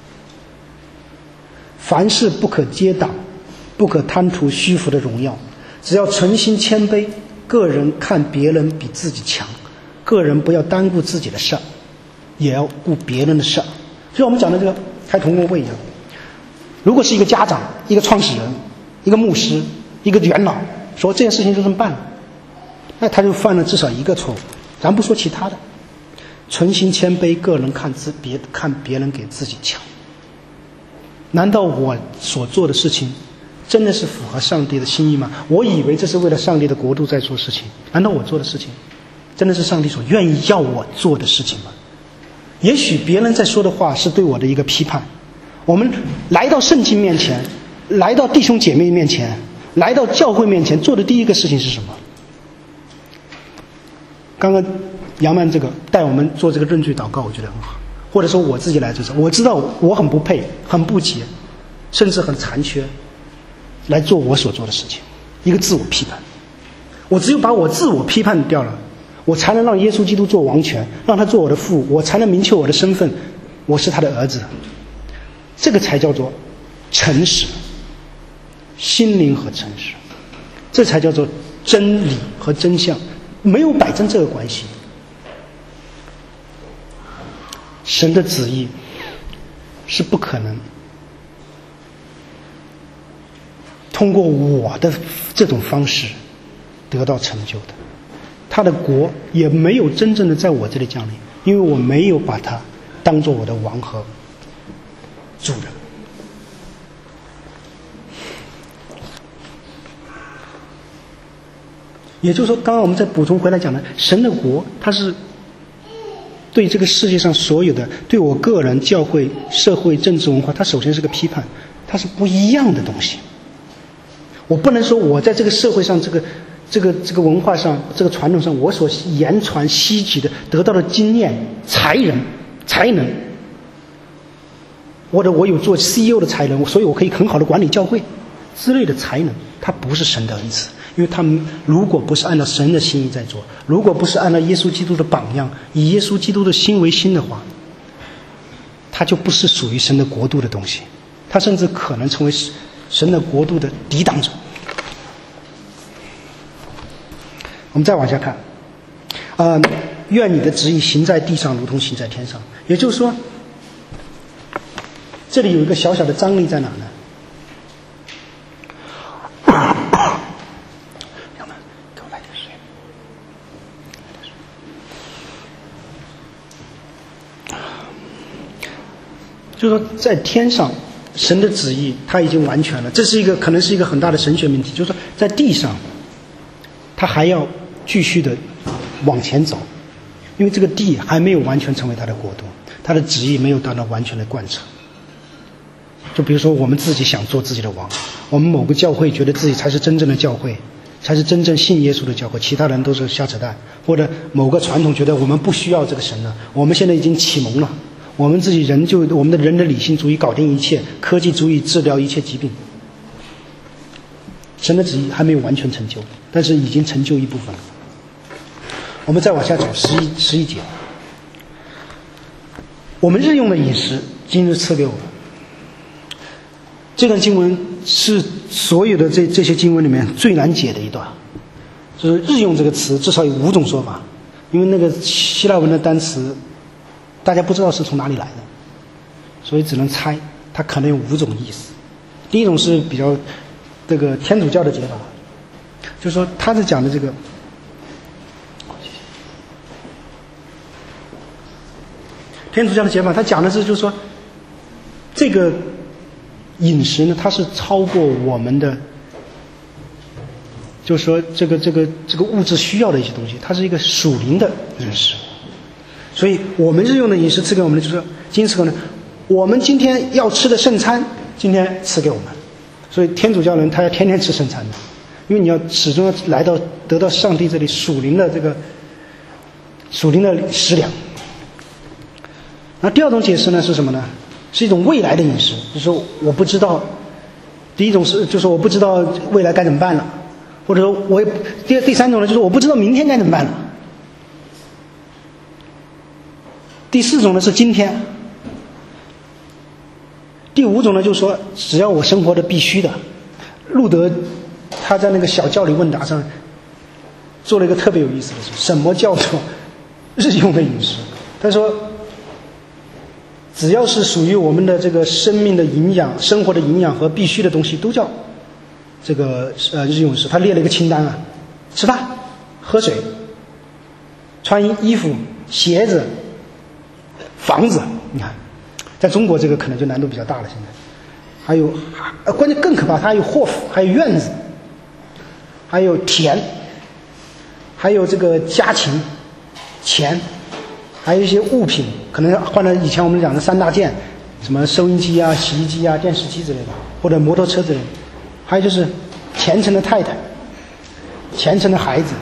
凡事不可结党，不可贪图虚浮的荣耀，只要存心谦卑，个人看别人比自己强，个人不要单顾自己的事儿，也要顾别人的事儿。就像我们讲的这个开同工会一样，如果是一个家长，一个创始人，一个牧师，一个元老说这件事情就这么办了，那他就犯了至少一个错误，咱不说其他的，存心谦卑，个人看自别看别人给自己强。难道我所做的事情真的是符合上帝的心意吗？我以为这是为了上帝的国度在做事情，难道我做的事情真的是上帝所愿意要我做的事情吗？也许别人在说的话是对我的一个批判。我们来到圣经面前，来到弟兄姐妹面前，来到教会面前，做的第一个事情是什么？刚刚杨曼这个带我们做这个认罪祷告，我觉得很好。或者说我自己来做这，我知道我很不配，很不洁，甚至很残缺，来做我所做的事情，一个自我批判。我只有把我自我批判掉了，我才能让耶稣基督做王权，让他做我的父，我才能明确我的身份，我是他的儿子。这个才叫做诚实，心灵和诚实，这才叫做真理和真相。没有摆正这个关系，神的旨意是不可能通过我的这种方式得到成就的，他的国也没有真正的在我这里降临，因为我没有把他当作我的王和主人。也就是说，刚刚我们再补充回来讲的，神的国它是对这个世界上所有的，对我个人、教会、社会、政治、文化，它首先是个批判，它是不一样的东西。我不能说我在这个社会上、这个、这个、这个文化上、这个传统上，我所言传吸取的、得到的经验、才能、才能，或者我有做 C E O 的才能，所以我可以很好的管理教会之类的才能，它不是神的恩赐。因为他们如果不是按照神的心意在做，如果不是按照耶稣基督的榜样，以耶稣基督的心为心的话，它就不是属于神的国度的东西，它甚至可能成为神的国度的抵挡者。我们再往下看，呃，愿你的旨意行在地上，如同行在天上。也就是说，这里有一个小小的张力在哪呢？就是说在天上神的旨意他已经完全了，这是一个可能是一个很大的神学命题。就是说在地上他还要继续的往前走，因为这个地还没有完全成为他的国度，他的旨意没有得到完全的贯彻。就比如说我们自己想做自己的王，我们某个教会觉得自己才是真正的教会，才是真正信耶稣的教会，其他人都是瞎扯淡。或者某个传统觉得我们不需要这个神了，我们现在已经启蒙了，我们自己人就我们的人的理性足以搞定一切，科技足以治疗一切疾病。神的旨意还没有完全成就，但是已经成就一部分了。我们再往下走，十一十一节，我们日用的饮食今日赐给我们， 这段经文是所有的这这些经文里面最难解的一段，就是日用这个词至少有五种说法，因为那个希腊文的单词大家不知道是从哪里来的，所以只能猜，它可能有五种意思。第一种是比较这个天主教的解法，就是说他是讲的这个天主教的解法，他讲的是就是说这个饮食呢，它是超过我们的，就是说这个这个这个物质需要的一些东西，它是一个属灵的饮食。所以我们日用的饮食赐给我们的，就是今天赐给我们，我们今天要吃的圣餐，今天赐给我们。所以天主教人他要天天吃圣餐的，因为你要始终要来到得到上帝这里属灵的这个属灵的食粮。那第二种解释呢是什么呢？是一种未来的饮食，就是说我不知道，第一种是就是说我不知道未来该怎么办了，或者说我也第第三种呢就是我不知道明天该怎么办了。第四种呢是今天。第五种呢就是说只要我生活的必须的。路德他在那个小教理问答上做了一个特别有意思的事，什么叫做日用的饮食？他说只要是属于我们的这个生命的营养、生活的营养和必须的东西都叫这个呃日用饮食。他列了一个清单啊，吃饭、喝水、穿衣服、鞋子、房子。你看在中国这个可能就难度比较大了，现在还有呃关键更可怕，它还有霍府，还有院子，还有田，还有这个家禽、钱，还有一些物品，可能换了以前我们讲的三大件，什么收音机啊、洗衣机啊、电视机之类的，或者摩托车之类的。还有就是虔诚的太太、虔诚的孩子、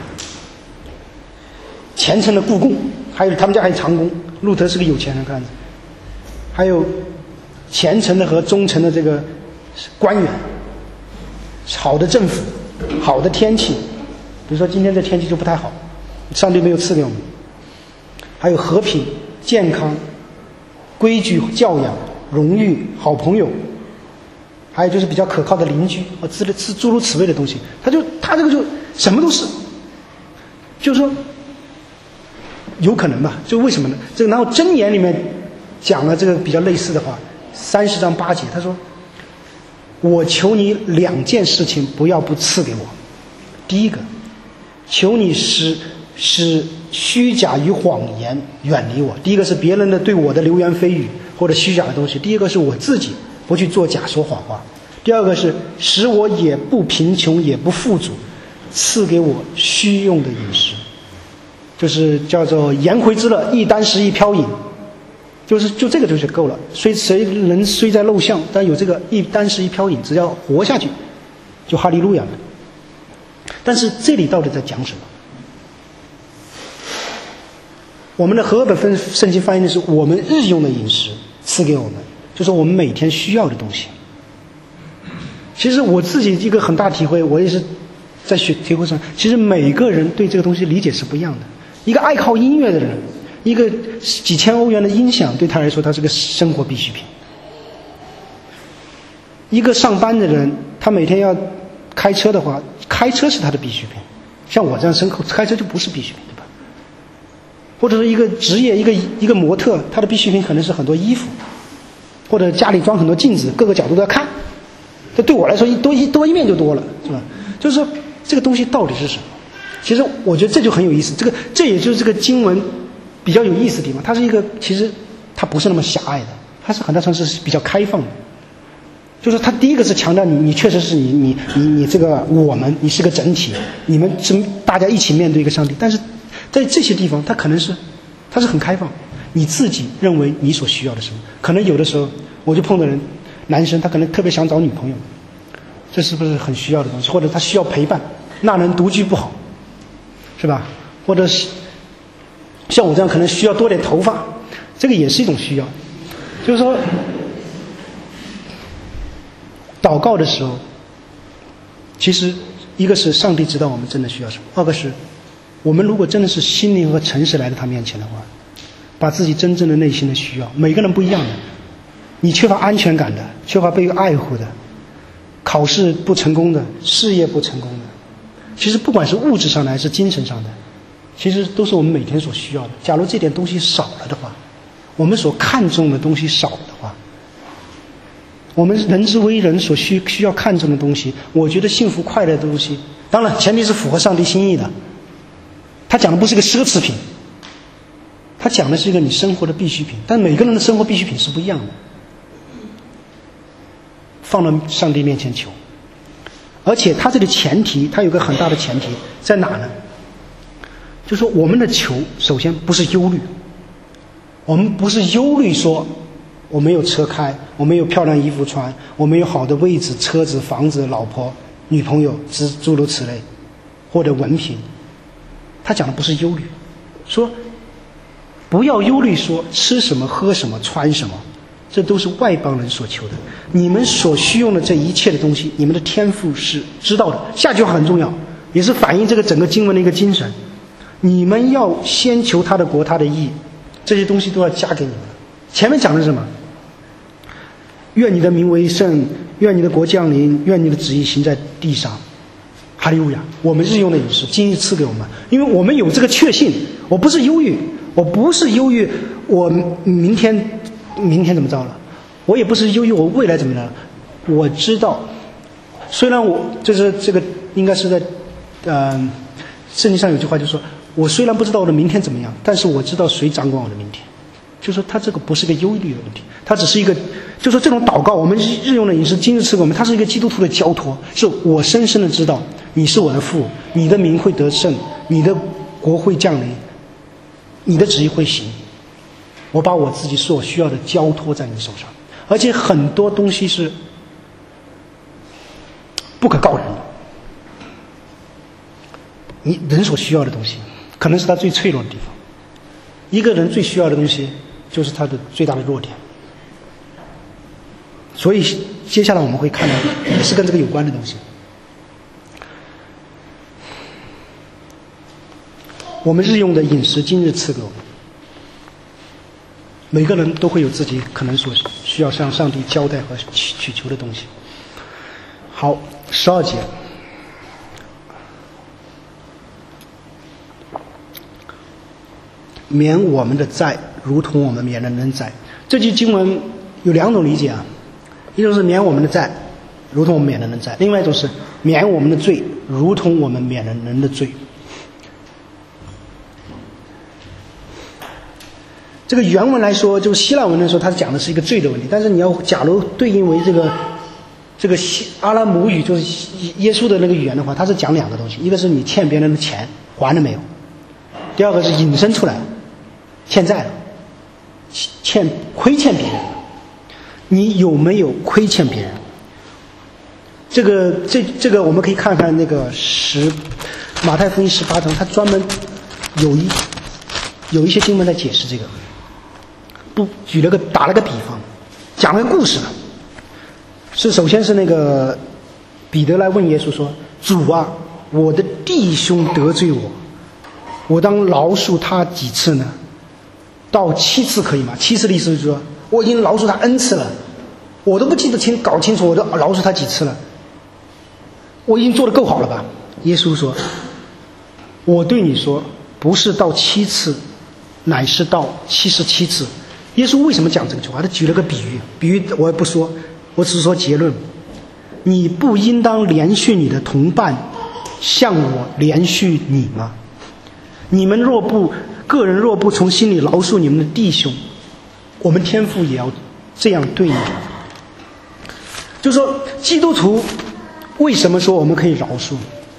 虔诚的故宫，还有他们家还有长工，路德是个有钱人，看着。还有虔诚的和忠诚的这个官员，好的政府，好的天气，比如说今天这天气就不太好，上帝没有赐给我们。还有和平、健康、规矩、教养、荣誉、好朋友，还有就是比较可靠的邻居啊，诸诸诸如此类的东西，他就他这个就什么都是，就是说有可能吧？就为什么呢？这个然后箴言里面讲了这个比较类似的话，三十章八节，他说：“我求你两件事情不要不赐给我。第一个，求你使使虚假与谎言远离我。第一个是别人的对我的流言蜚语或者虚假的东西；第一个是我自己不去做假说谎话；第二个是使我也不贫穷也不富足，赐给我虚用的饮食。”就是叫做颜回之乐，一箪食一瓢饮。就是就这个就是够了，虽谁人虽在陋巷，但有这个一箪食一瓢饮，只要活下去就哈利路亚了。但是这里到底在讲什么？我们的和合本分圣经翻译的是我们日用的饮食赐给我们，就是我们每天需要的东西。其实我自己一个很大体会，我也是在学体会上，其实每个人对这个东西理解是不一样的。一个爱好音乐的人，一个几千欧元的音响对他来说，他是个生活必需品。一个上班的人，他每天要开车的话，开车是他的必需品。像我这样牲口开车就不是必需品，对吧？或者是一个职业，一个一个模特，他的必需品可能是很多衣服，或者家里装很多镜子，各个角度都要看。这对我来说，一多一多一面就多了，是吧？就是说这个东西到底是什么？其实我觉得这就很有意思。这个这也就是这个经文比较有意思的地方，它是一个其实它不是那么狭隘的，它是很大程度是比较开放的。就是它第一个是强调你，你确实是你你你你这个我们，你是个整体，你们是大家一起面对一个上帝。但是在这些地方，它可能是它是很开放，你自己认为你所需要的什么？可能有的时候我就碰到人，男生他可能特别想找女朋友，这是不是很需要的东西？或者他需要陪伴，那人独居不好，是吧？或者是像我这样可能需要多点头发，这个也是一种需要。就是说祷告的时候，其实一个是上帝知道我们真的需要什么，二个是我们如果真的是心灵和诚实来到他面前的话，把自己真正的内心的需要，每个人不一样的，你缺乏安全感的，缺乏被爱护的， 考试不成功的，事业不成功的，其实不管是物质上的还是精神上的，其实都是我们每天所需要的。假如这点东西少了的话，我们所看重的东西少的话，我们人之为人所需需要看重的东西，我觉得幸福快乐的东西，当然前提是符合上帝心意的。他讲的不是个奢侈品，他讲的是一个你生活的必需品，但每个人的生活必需品是不一样的。放到上帝面前求，而且他这个前提，他有个很大的前提在哪呢？就是说我们的求首先不是忧虑，我们不是忧虑说我没有车开，我没有漂亮衣服穿，我没有好的位置、车子、房子、老婆、女朋友，诸诸如此类，或者文凭。他讲的不是忧虑，说不要忧虑说吃什么、喝什么、穿什么，这都是外邦人所求的。你们所需用的这一切的东西，你们的天父是知道的。下句话很重要，也是反映这个整个经文的一个精神。你们要先求他的国，他的义，这些东西都要加给你们。前面讲的是什么？愿你的名为圣，愿你的国降临，愿你的旨意行在地上。哈利路亚！我们日用的饮食，今日赐给我们，因为我们有这个确信。我不是忧郁，我不是忧郁，我明天明天怎么着了？我也不是忧郁，我未来怎么了？我知道，虽然我就是这个应该是在，呃，圣经上有句话就说，我虽然不知道我的明天怎么样，但是我知道谁掌管我的明天。就说他这个不是个忧虑的问题，他只是一个，就说这种祷告，我们日用的饮食，今日赐给我们，它是一个基督徒的交托，是我深深的知道你是我的父，你的名会得胜，你的国会降临，你的旨意会行。我把我自己所需要的交托在你手上，而且很多东西是不可告人的。你人所需要的东西，可能是他最脆弱的地方。一个人最需要的东西，就是他的最大的弱点。所以接下来我们会看到，也是跟这个有关的东西。我们日用的饮食，今日赐给我们。每个人都会有自己可能所需要向上帝交代和祈求的东西。好，十二节。免我们的债，如同我们免人的债。这句经文有两种理解啊，一种是免我们的债，如同我们免人的债；另外一种是免我们的罪，如同我们免人人的罪。这个原文来说，就是希腊文来说，它讲的是一个罪的问题。但是你要假如对应为这个这个阿拉姆语，就是耶稣的那个语言的话，它是讲两个东西：一个是你欠别人的钱还了没有；第二个是引申出来欠债了，欠亏欠别人，你有没有亏欠别人？这个这这个我们可以看看那个十马太福音十八章，它专门有一有一些经文在解释这个。不举了个打了个比方，讲了个故事了。是首先是那个彼得来问耶稣说：“主啊，我的弟兄得罪我，我当饶恕他几次呢？到七次可以吗？”七次的意思是说，我已经饶恕他 n 次了，我都不记得清搞清楚，我都饶恕他几次了，我已经做得够好了吧？耶稣说：“我对你说，不是到七次，乃是到七十七次。”耶稣为什么讲这个句话？他举了个比喻，比喻我也不说，我只是说结论：你不应当连续你的同伴，像我连续你吗？你们若不个人若不从心里饶恕你们的弟兄，我们天父也要这样对你。就是说，基督徒为什么说我们可以饶恕？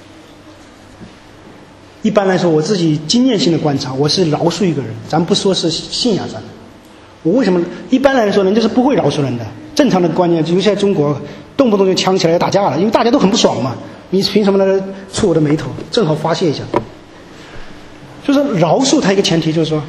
一般来说，我自己经验性的观察，我是饶恕一个人，咱不说是信仰上的。我为什么一般来说人就是不会饶恕人的？正常的观念，尤其在中国，动不动就呛起来要打架了，因为大家都很不爽嘛。你凭什么来触我的眉头？正好发泄一下。就是饶恕他一个前提，就是说，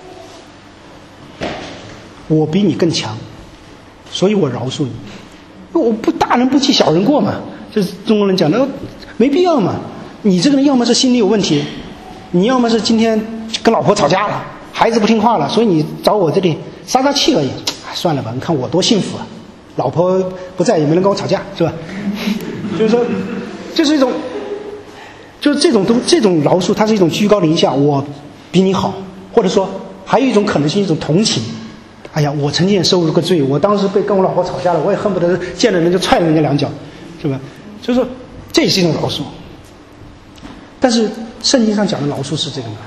我比你更强，所以我饶恕你。我不大人不计小人过嘛，这是中国人讲的，没必要嘛。你这个人要么是心理有问题，你要么是今天跟老婆吵架了，孩子不听话了，所以你找我这里撒撒气而已。算了吧，你看我多幸福啊，老婆不在也没人跟我吵架，是吧？ 就是说，这是一种，就是这种东这种饶恕，它是一种居高临下，我比你好，或者说还有一种可能性，一种同情。哎呀，我曾经也受过个罪，我当时被跟我老婆吵架了，我也恨不得见了人就踹人家两脚，是吧？所以说，这也是一种饶恕。但是圣经上讲的饶恕是这个吗？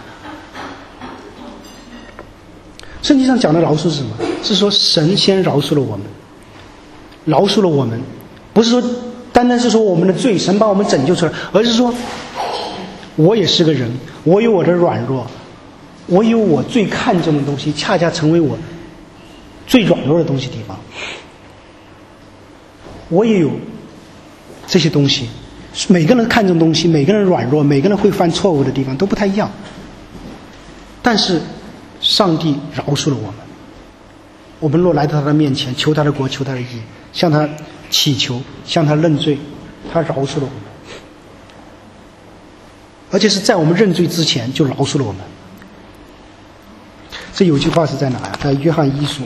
圣经上讲的饶恕是什么？是说神先饶恕了我们，饶恕了我们，不是说单单是说我们的罪，神把我们拯救出来，而是说我也是个人，我有我的软弱，我有我最看重的东西，恰恰成为我最软弱的东西地方。我也有这些东西，每个人看重东西，每个人软弱，每个人会犯错误的地方都不太一样。但是上帝饶恕了我们，我们若来到他的面前，求他的国，求他的义，向他祈求，向他认罪，他饶恕了我们，而且是在我们认罪之前就饶恕了我们。这有句话是在哪呀？在约翰一书。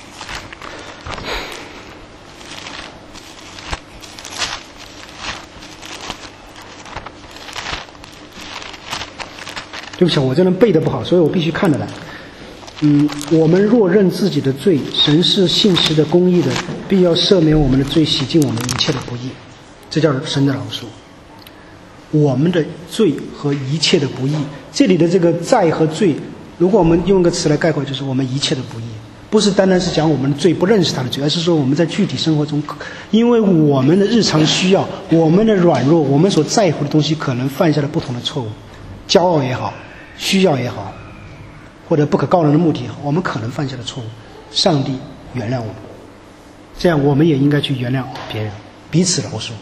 对不起，我这人背得不好，所以我必须看得来。嗯，我们若认自己的罪，神是信实的、公义的，必要赦免我们的罪，洗净我们一切的不义。这叫神的饶恕。我们的罪和一切的不义，这里的这个在和罪，如果我们用一个词来概括，就是我们一切的不义。不是单单是讲我们的罪，不认识他的罪，而是说我们在具体生活中，因为我们的日常需要，我们的软弱，我们所在乎的东西，可能犯下了不同的错误，骄傲也好，需要也好，或者不可告人的目的也好，我们可能犯下的错误，上帝原谅我们，这样我们也应该去原谅别人，彼此饶恕。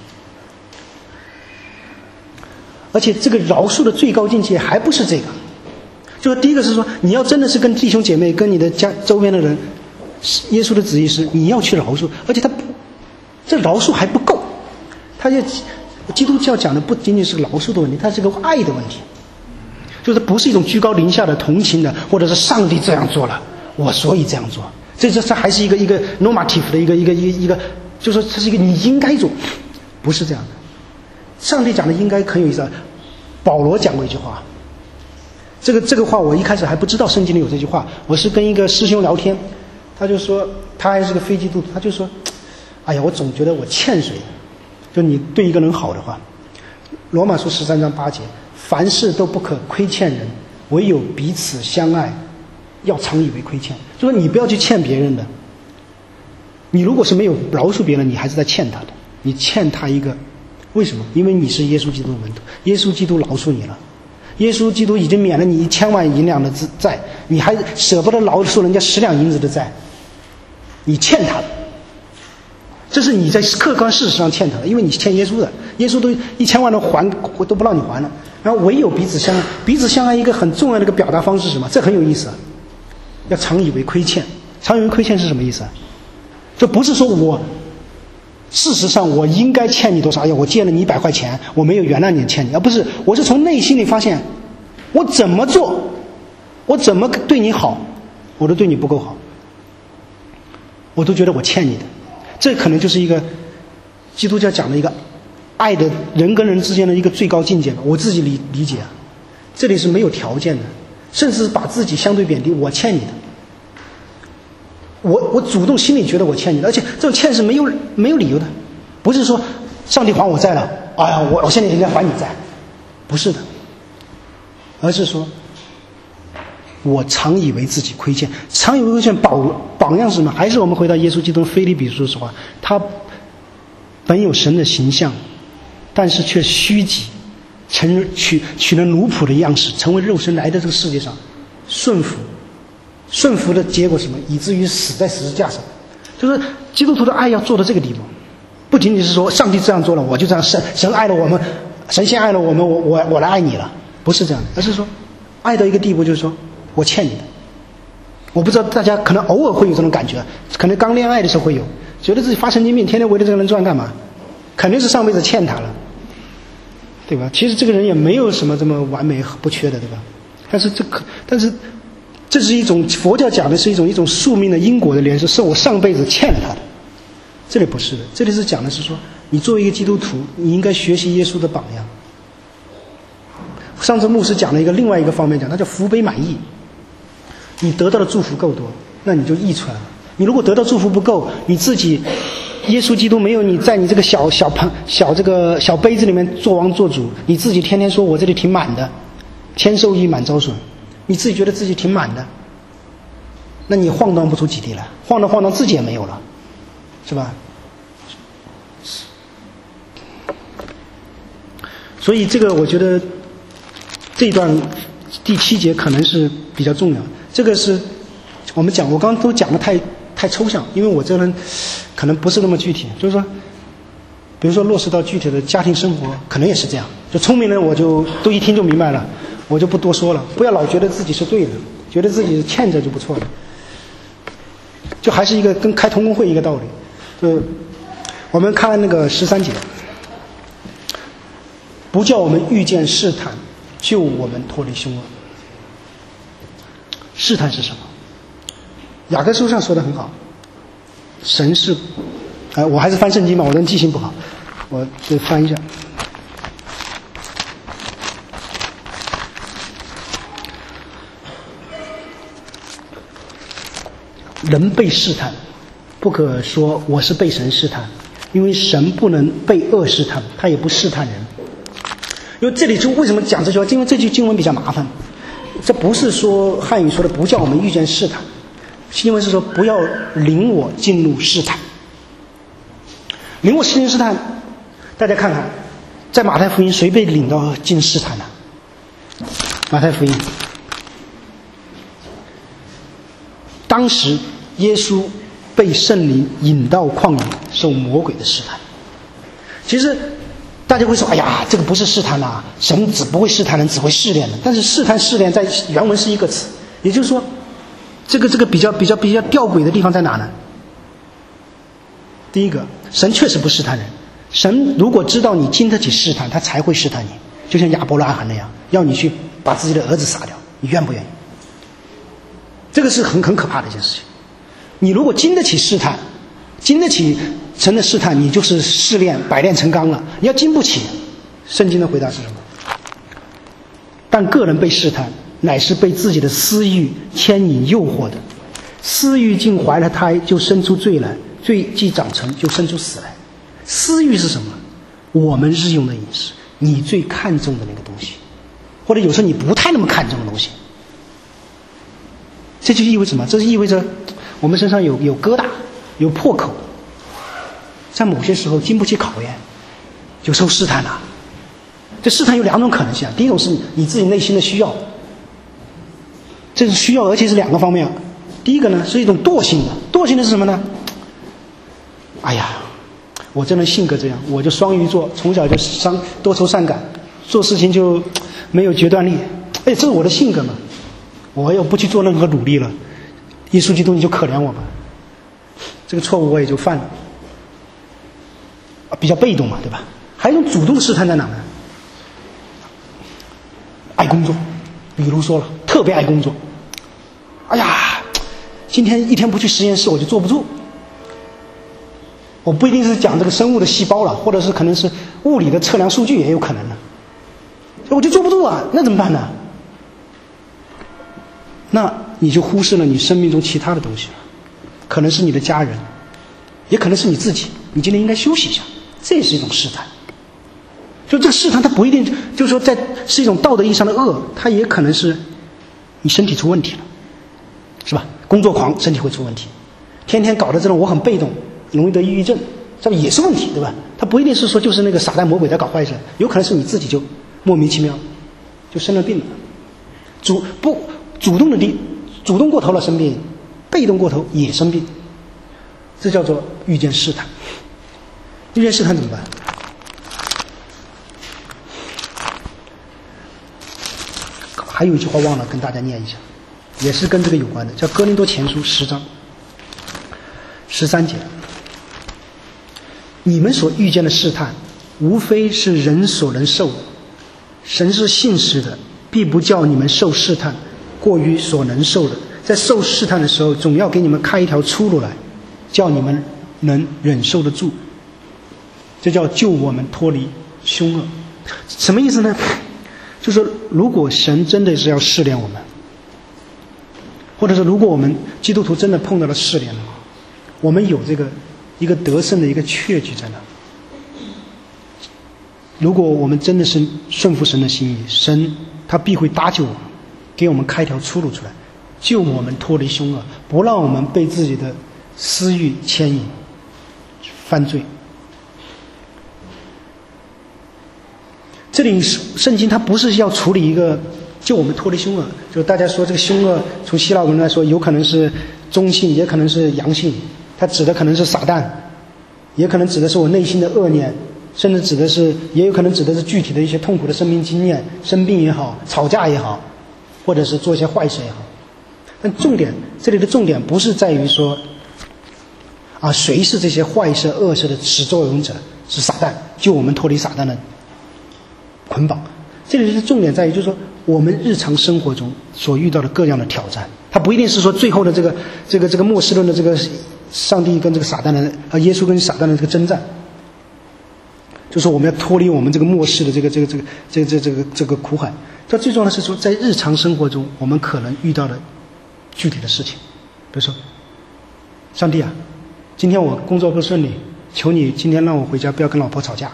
而且这个饶恕的最高境界还不是这个，就是第一个是说，你要真的是跟弟兄姐妹、跟你的家周边的人，耶稣的旨意是你要去饶恕，而且他不，这饶恕还不够，他也基督教讲的不仅仅是饶恕的问题，它是个爱的问题。就是不是一种居高临下的同情的，或者是上帝这样做了，我所以这样做。这这这还是一个一个 normative 的一个一个一个一个，就是说这是一个你应该做，不是这样的。上帝讲的应该很有意思。保罗讲过一句话，这个这个话我一开始还不知道圣经里有这句话，我是跟一个师兄聊天，他就说他还是个非基督徒，他就说，哎呀，我总觉得我欠谁，就你对一个人好的话，罗马书十三章八节。凡事都不可亏欠人，唯有彼此相爱，要常以为亏欠。就说你不要去欠别人的，你如果是没有饶恕别人，你还是在欠他的，你欠他一个。为什么？因为你是耶稣基督的门徒，耶稣基督饶恕你了，耶稣基督已经免了你一千万银两的债，你还舍不得饶恕人家十两银子的债，你欠他的，这是你在客观事实上欠他的，因为你欠耶稣的，耶稣都一千万都还都不让你还了。然后唯有彼此相爱，彼此相爱一个很重要的一个表达方式是什么？这很有意思啊，要常以为亏欠。常以为亏欠是什么意思啊？这不是说我事实上我应该欠你多少，哎呀，我借了你一百块钱，我没有原谅你欠你，而不是我是从内心里发现，我怎么做，我怎么对你好，我都对你不够好，我都觉得我欠你的。这可能就是一个基督教讲的一个爱的人跟人之间的一个最高境界吧，我自己理理解啊，这里是没有条件的，甚至把自己相对贬低，我欠你的，我我主动心里觉得我欠你的，而且这种欠是没有没有理由的，不是说上帝还我债了，哎呀，我我现在应该还你债，不是的，而是说我常以为自己亏欠，常以为亏欠榜榜样是什么？还是我们回到耶稣基督腓立比书说实话，他本有神的形象，但是却虚己，成取取了奴仆的样式，成为肉身来到这个世界上，顺服，顺服的结果是什么？以至于死在十字架上。就是基督徒的爱要做到这个地步，不仅仅是说上帝这样做了，我就这样，神神爱了我们，神先爱了我们，我我我来爱你了，不是这样的，而是说爱到一个地步，就是说我欠你的。我不知道大家可能偶尔会有这种感觉，可能刚恋爱的时候会有，觉得自己发神经病，天天围着这个人转干嘛？肯定是上辈子欠他了，对吧？其实这个人也没有什么这么完美不缺的，对吧？但是这可，但是这是一种佛教讲的是一种一种宿命的因果的联系，是我上辈子欠了他的， 这里不是的，这里是讲的是说，你作为一个基督徒，你应该学习耶稣的榜样。上次牧师讲了一个另外一个方面讲，他叫福杯满溢。你得到的祝福够多，那你就溢出来了。你如果得到祝福不够，你自己耶稣基督没有你在你这个小小盆小这个小杯子里面做王做主，你自己天天说我这里挺满的，天受益满遭损，你自己觉得自己挺满的，那你晃荡不出几滴来，晃荡晃荡自己也没有了，是吧？所以这个我觉得这一段第七节可能是比较重要。这个是我们讲，我刚刚都讲的太太抽象，因为我这个人可能不是那么具体，就是说比如说落实到具体的家庭生活，可能也是这样。就聪明人我就都一听就明白了，我就不多说了，不要老觉得自己是对的，觉得自己欠着就不错了。就还是一个跟开同工会一个道理。就我们看那个十三节，不叫我们遇见试探，救我们脱离凶恶。试探是什么？雅各书上说的很好，神是，哎，我还是翻圣经吧，我的记性不好，我再翻一下。人被试探，不可说我是被神试探，因为神不能被恶试探，他也不试探人。因为这里就为什么讲这句话？因为这句经文比较麻烦。这不是说汉语说的不叫我们遇见试探，因为是说不要领我进入试探。领我进入试探，大家看看，在马太福音谁被领到进试探呢？马太福音，当时耶稣被圣灵引到旷野，受魔鬼的试探。其实大家会说，哎呀，这个不是试探啊，神只不会试探人，只会试炼人。但是试探试炼在原文是一个词，也就是说这个这个比较比较比较吊诡的地方在哪呢？第一个，神确实不试探人，神如果知道你经得起试探，他才会试探你，就像亚伯拉罕那样，要你去把自己的儿子杀掉，你愿不愿意？这个是很很可怕的一件事情。你如果经得起试探，经得起神的试探，你就是试炼百炼成钢了。你要经不起，圣经的回答是什么？但个人被试探，乃是被自己的私欲牵引诱惑的。私欲竟怀了胎，就生出罪来；罪既长成，就生出死来。私欲是什么？我们日用的饮食，你最看重的那个东西，或者有时候你不太那么看重的东西。这就意味着什么？这是意味着我们身上有有疙瘩，有破口，在某些时候经不起考验，就受试探了。这试探有两种可能性，第一种是你自己内心的需要，这是需要，而且是两个方面。第一个呢是一种惰性的，惰性的是什么呢？哎呀，我这人性格这样，我就双鱼座，从小就伤多愁善感，做事情就没有决断力。哎，这是我的性格嘛，我又不去做任何努力了，耶稣基督你就可怜我吧。这个错误我也就犯了，比较被动嘛，对吧？还有一种主动试探在哪呢？爱工作，比如说了，特别爱工作。哎呀，今天一天不去实验室我就坐不住。我不一定是讲这个生物的细胞了，或者是可能是物理的测量数据也有可能的，我就坐不住啊，那怎么办呢？那你就忽视了你生命中其他的东西了，可能是你的家人，也可能是你自己，你今天应该休息一下，这也是一种试探。就这个试探它不一定就是说在是一种道德意义上的恶，它也可能是你身体出问题了，是吧？工作狂身体会出问题，天天搞的这种我很被动，容易得抑郁症，这也是问题，对吧？它不一定是说就是那个撒旦魔鬼在搞坏事，有可能是你自己就莫名其妙就生了病了。主不主动的地主动过头了生病，被动过头也生病，这叫做遇见试探。遇见试探怎么办？还有一句话忘了跟大家念一下，也是跟这个有关的，叫哥林多前书十章十三节。你们所遇见的试探，无非是人所能受的，神是信实的，必不叫你们受试探过于所能受的，在受试探的时候，总要给你们开一条出路来，叫你们能忍受得住，这叫救我们脱离凶恶。什么意思呢？就是如果神真的是要试炼我们，或者是如果我们基督徒真的碰到了试炼了，我们有这个一个得胜的一个确据在那。如果我们真的是顺服神的心意，神他必会搭救我们，给我们开条出路出来，救我们脱离凶恶，不让我们被自己的私欲牵引犯罪。这里圣经它不是要处理一个救我们脱离凶恶，就大家说这个凶恶从希腊文来说有可能是中性，也可能是阳性，它指的可能是撒旦，也可能指的是我内心的恶念，甚至指的是也有可能指的是具体的一些痛苦的生命经验，生病也好，吵架也好，或者是做一些坏事也好。但重点这里的重点不是在于说啊谁是这些坏事恶事的始作俑者，是撒旦，救我们脱离撒旦的捆绑。这里的重点在于就是说我们日常生活中所遇到的各样的挑战，它不一定是说最后的这个这个这个末世论的这个上帝跟这个撒旦的呃耶稣跟撒旦的这个征战，就是我们要脱离我们这个末世的这个这个这个这个这个这个这个苦海。它最重要的是说在日常生活中我们可能遇到的具体的事情，比如说上帝啊，今天我工作不顺利，求你今天让我回家不要跟老婆吵架，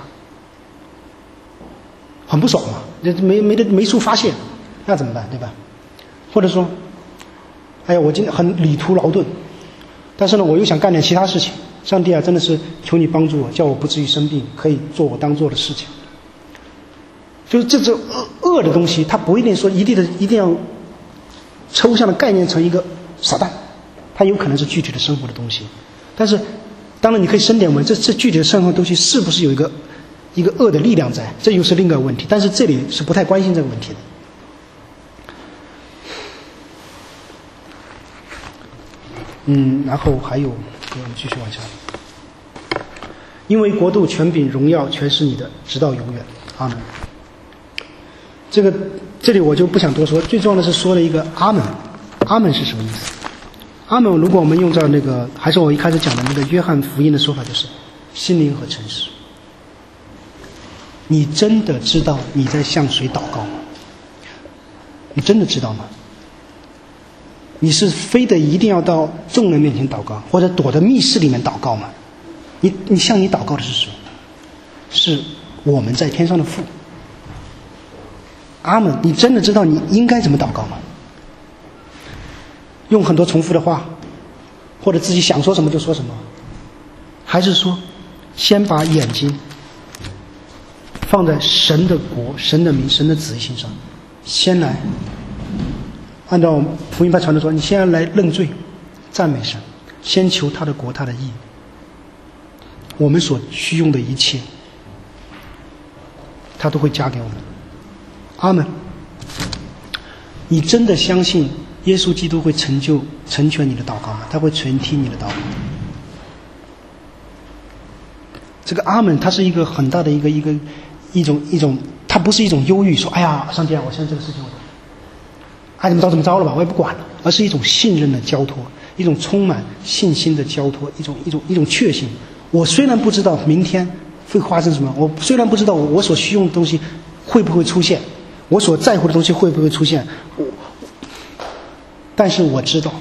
很不爽嘛，这没没得没处发泄，那怎么办，对吧？或者说哎呀我今天很旅途劳顿，但是呢我又想干点其他事情，上帝啊真的是求你帮助我，叫我不至于生病，可以做我当做的事情。就是这种恶恶的东西它不一定说一定的一定要抽象的概念成一个撒旦，它有可能是具体的生活的东西。但是当然你可以深点问，这这具体的生活的东西是不是有一个一个恶的力量在，这又是另一个问题。但是这里是不太关心这个问题的。嗯，然后还有我们继续往下，因为国度权柄荣耀全是你的，直到永远，阿门。这个这里我就不想多说，最重要的是说了一个阿门。阿门是什么意思？阿门如果我们用到那个还是我一开始讲的那个约翰福音的说法，就是心灵和诚实。你真的知道你在向谁祷告吗？你真的知道吗？你是非得一定要到众人面前祷告，或者躲在密室里面祷告吗？你你向你祷告的是谁？是我们在天上的父。阿门。你真的知道你应该怎么祷告吗？用很多重复的话，或者自己想说什么就说什么，还是说先把眼睛放在神的国、神的名、神的旨意心上，先来按照福音派传的说，你先来认罪赞美神，先求他的国他的义，我们所需用的一切他都会加给我们。阿们。你真的相信耶稣基督会成就成全你的祷告吗？他会垂听你的祷告。这个阿们它是一个很大的一个一个一种一种，它不是一种忧郁，说哎呀上帝啊，我现在这个事情我爱怎么着怎么着了吧，我也不管了，而是一种信任的交托，一种充满信心的交托，一种一种一种确信。我虽然不知道明天会发生什么，我虽然不知道我所需用的东西会不会出现，我所在乎的东西会不会出现，我但是我知道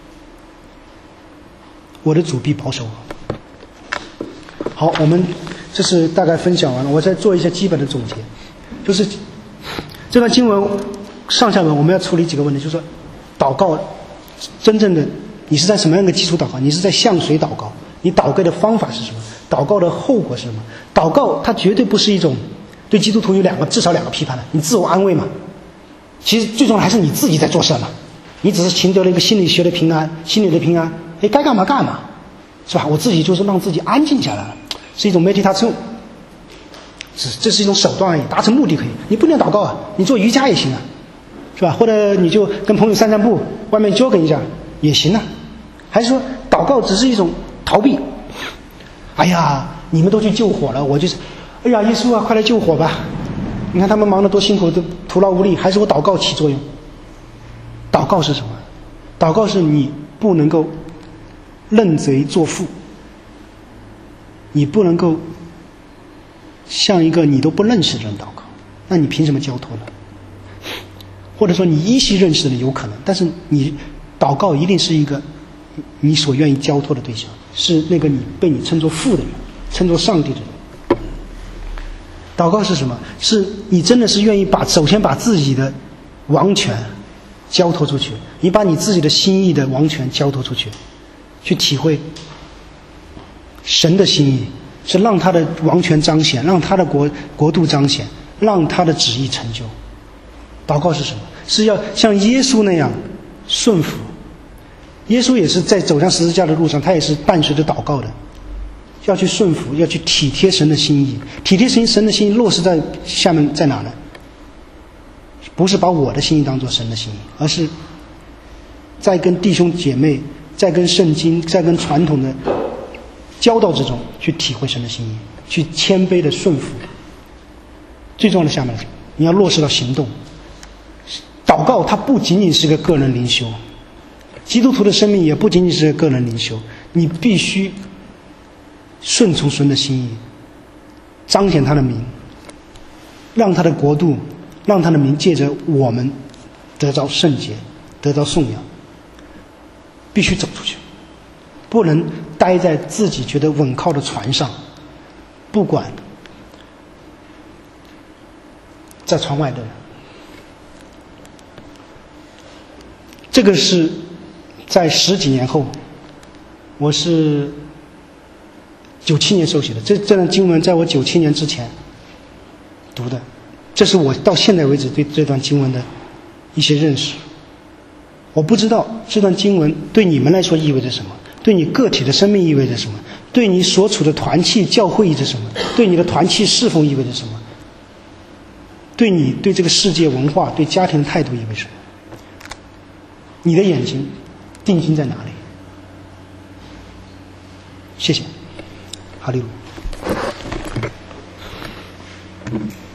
我的主必保守我。好，我们这是大概分享完了，我再做一些基本的总结。就是这段经文上下文我们要处理几个问题，就是说祷告真正的你是在什么样的基础祷告，你是在向谁祷告，你祷告的方法是什么，祷告的后果是什么。祷告它绝对不是一种对基督徒有两个至少两个批判的，你自我安慰嘛，其实最重要的还是你自己在做事嘛，你只是寻得了一个心理学的平安，心理的平安，哎，该干嘛干嘛，是吧？我自己就是让自己安静下来了，是一种 meditation， 这是一种手段而已，达成目的可以。你不能祷告啊，你做瑜伽也行啊，是吧？或者你就跟朋友散散步，外面 jogging一下也行啊。还是说祷告只是一种逃避？哎呀，你们都去救火了，我就是，哎呀，耶稣啊，快来救火吧！你看他们忙得多辛苦，都徒劳无力，还是我祷告起作用？祷告是什么？祷告是你不能够认贼作父， 你不能够向一个你都不认识的人祷告，那你凭什么交托呢？或者说你依稀认识的人有可能，但是你祷告一定是一个你所愿意交托的对象，是那个你被你称作父的人，称作上帝的人。祷告是什么？是你真的是愿意把首先把自己的王权交托出去，你把你自己的心意的王权交托出去，去体会神的心意，是让他的王权彰显，让他的国国度彰显，让他的旨意成就。祷告是什么？是要像耶稣那样顺服。耶稣也是在走向十字架的路上，他也是伴随着祷告的，要去顺服，要去体贴神的心意。体贴神神的心意落实在下面在哪呢？不是把我的心意当作神的心意，而是在跟弟兄姐妹，在跟圣经，在跟传统的交道之中去体会神的心意，去谦卑的顺服。最重要的下面你要落实到行动。祷告它不仅仅是个个人灵修，基督徒的生命也不仅仅是个个人灵修，你必须顺从神的心意，彰显他的名，让他的国度，让他的名借着我们得着圣洁，得着颂扬。必须走出去，不能待在自己觉得稳靠的船上，不管在船外的人。这个是在十几年后，我是九七年受洗的，这这段经文在我九七年之前读的，这是我到现在为止对这段经文的一些认识。我不知道这段经文对你们来说意味着什么，对你个体的生命意味着什么，对你所处的团契教会意味着什么，对你的团契侍奉意味着什么，对你对这个世界文化对家庭的态度意味着什么。你的眼睛定睛在哪里？谢谢，哈利路亚。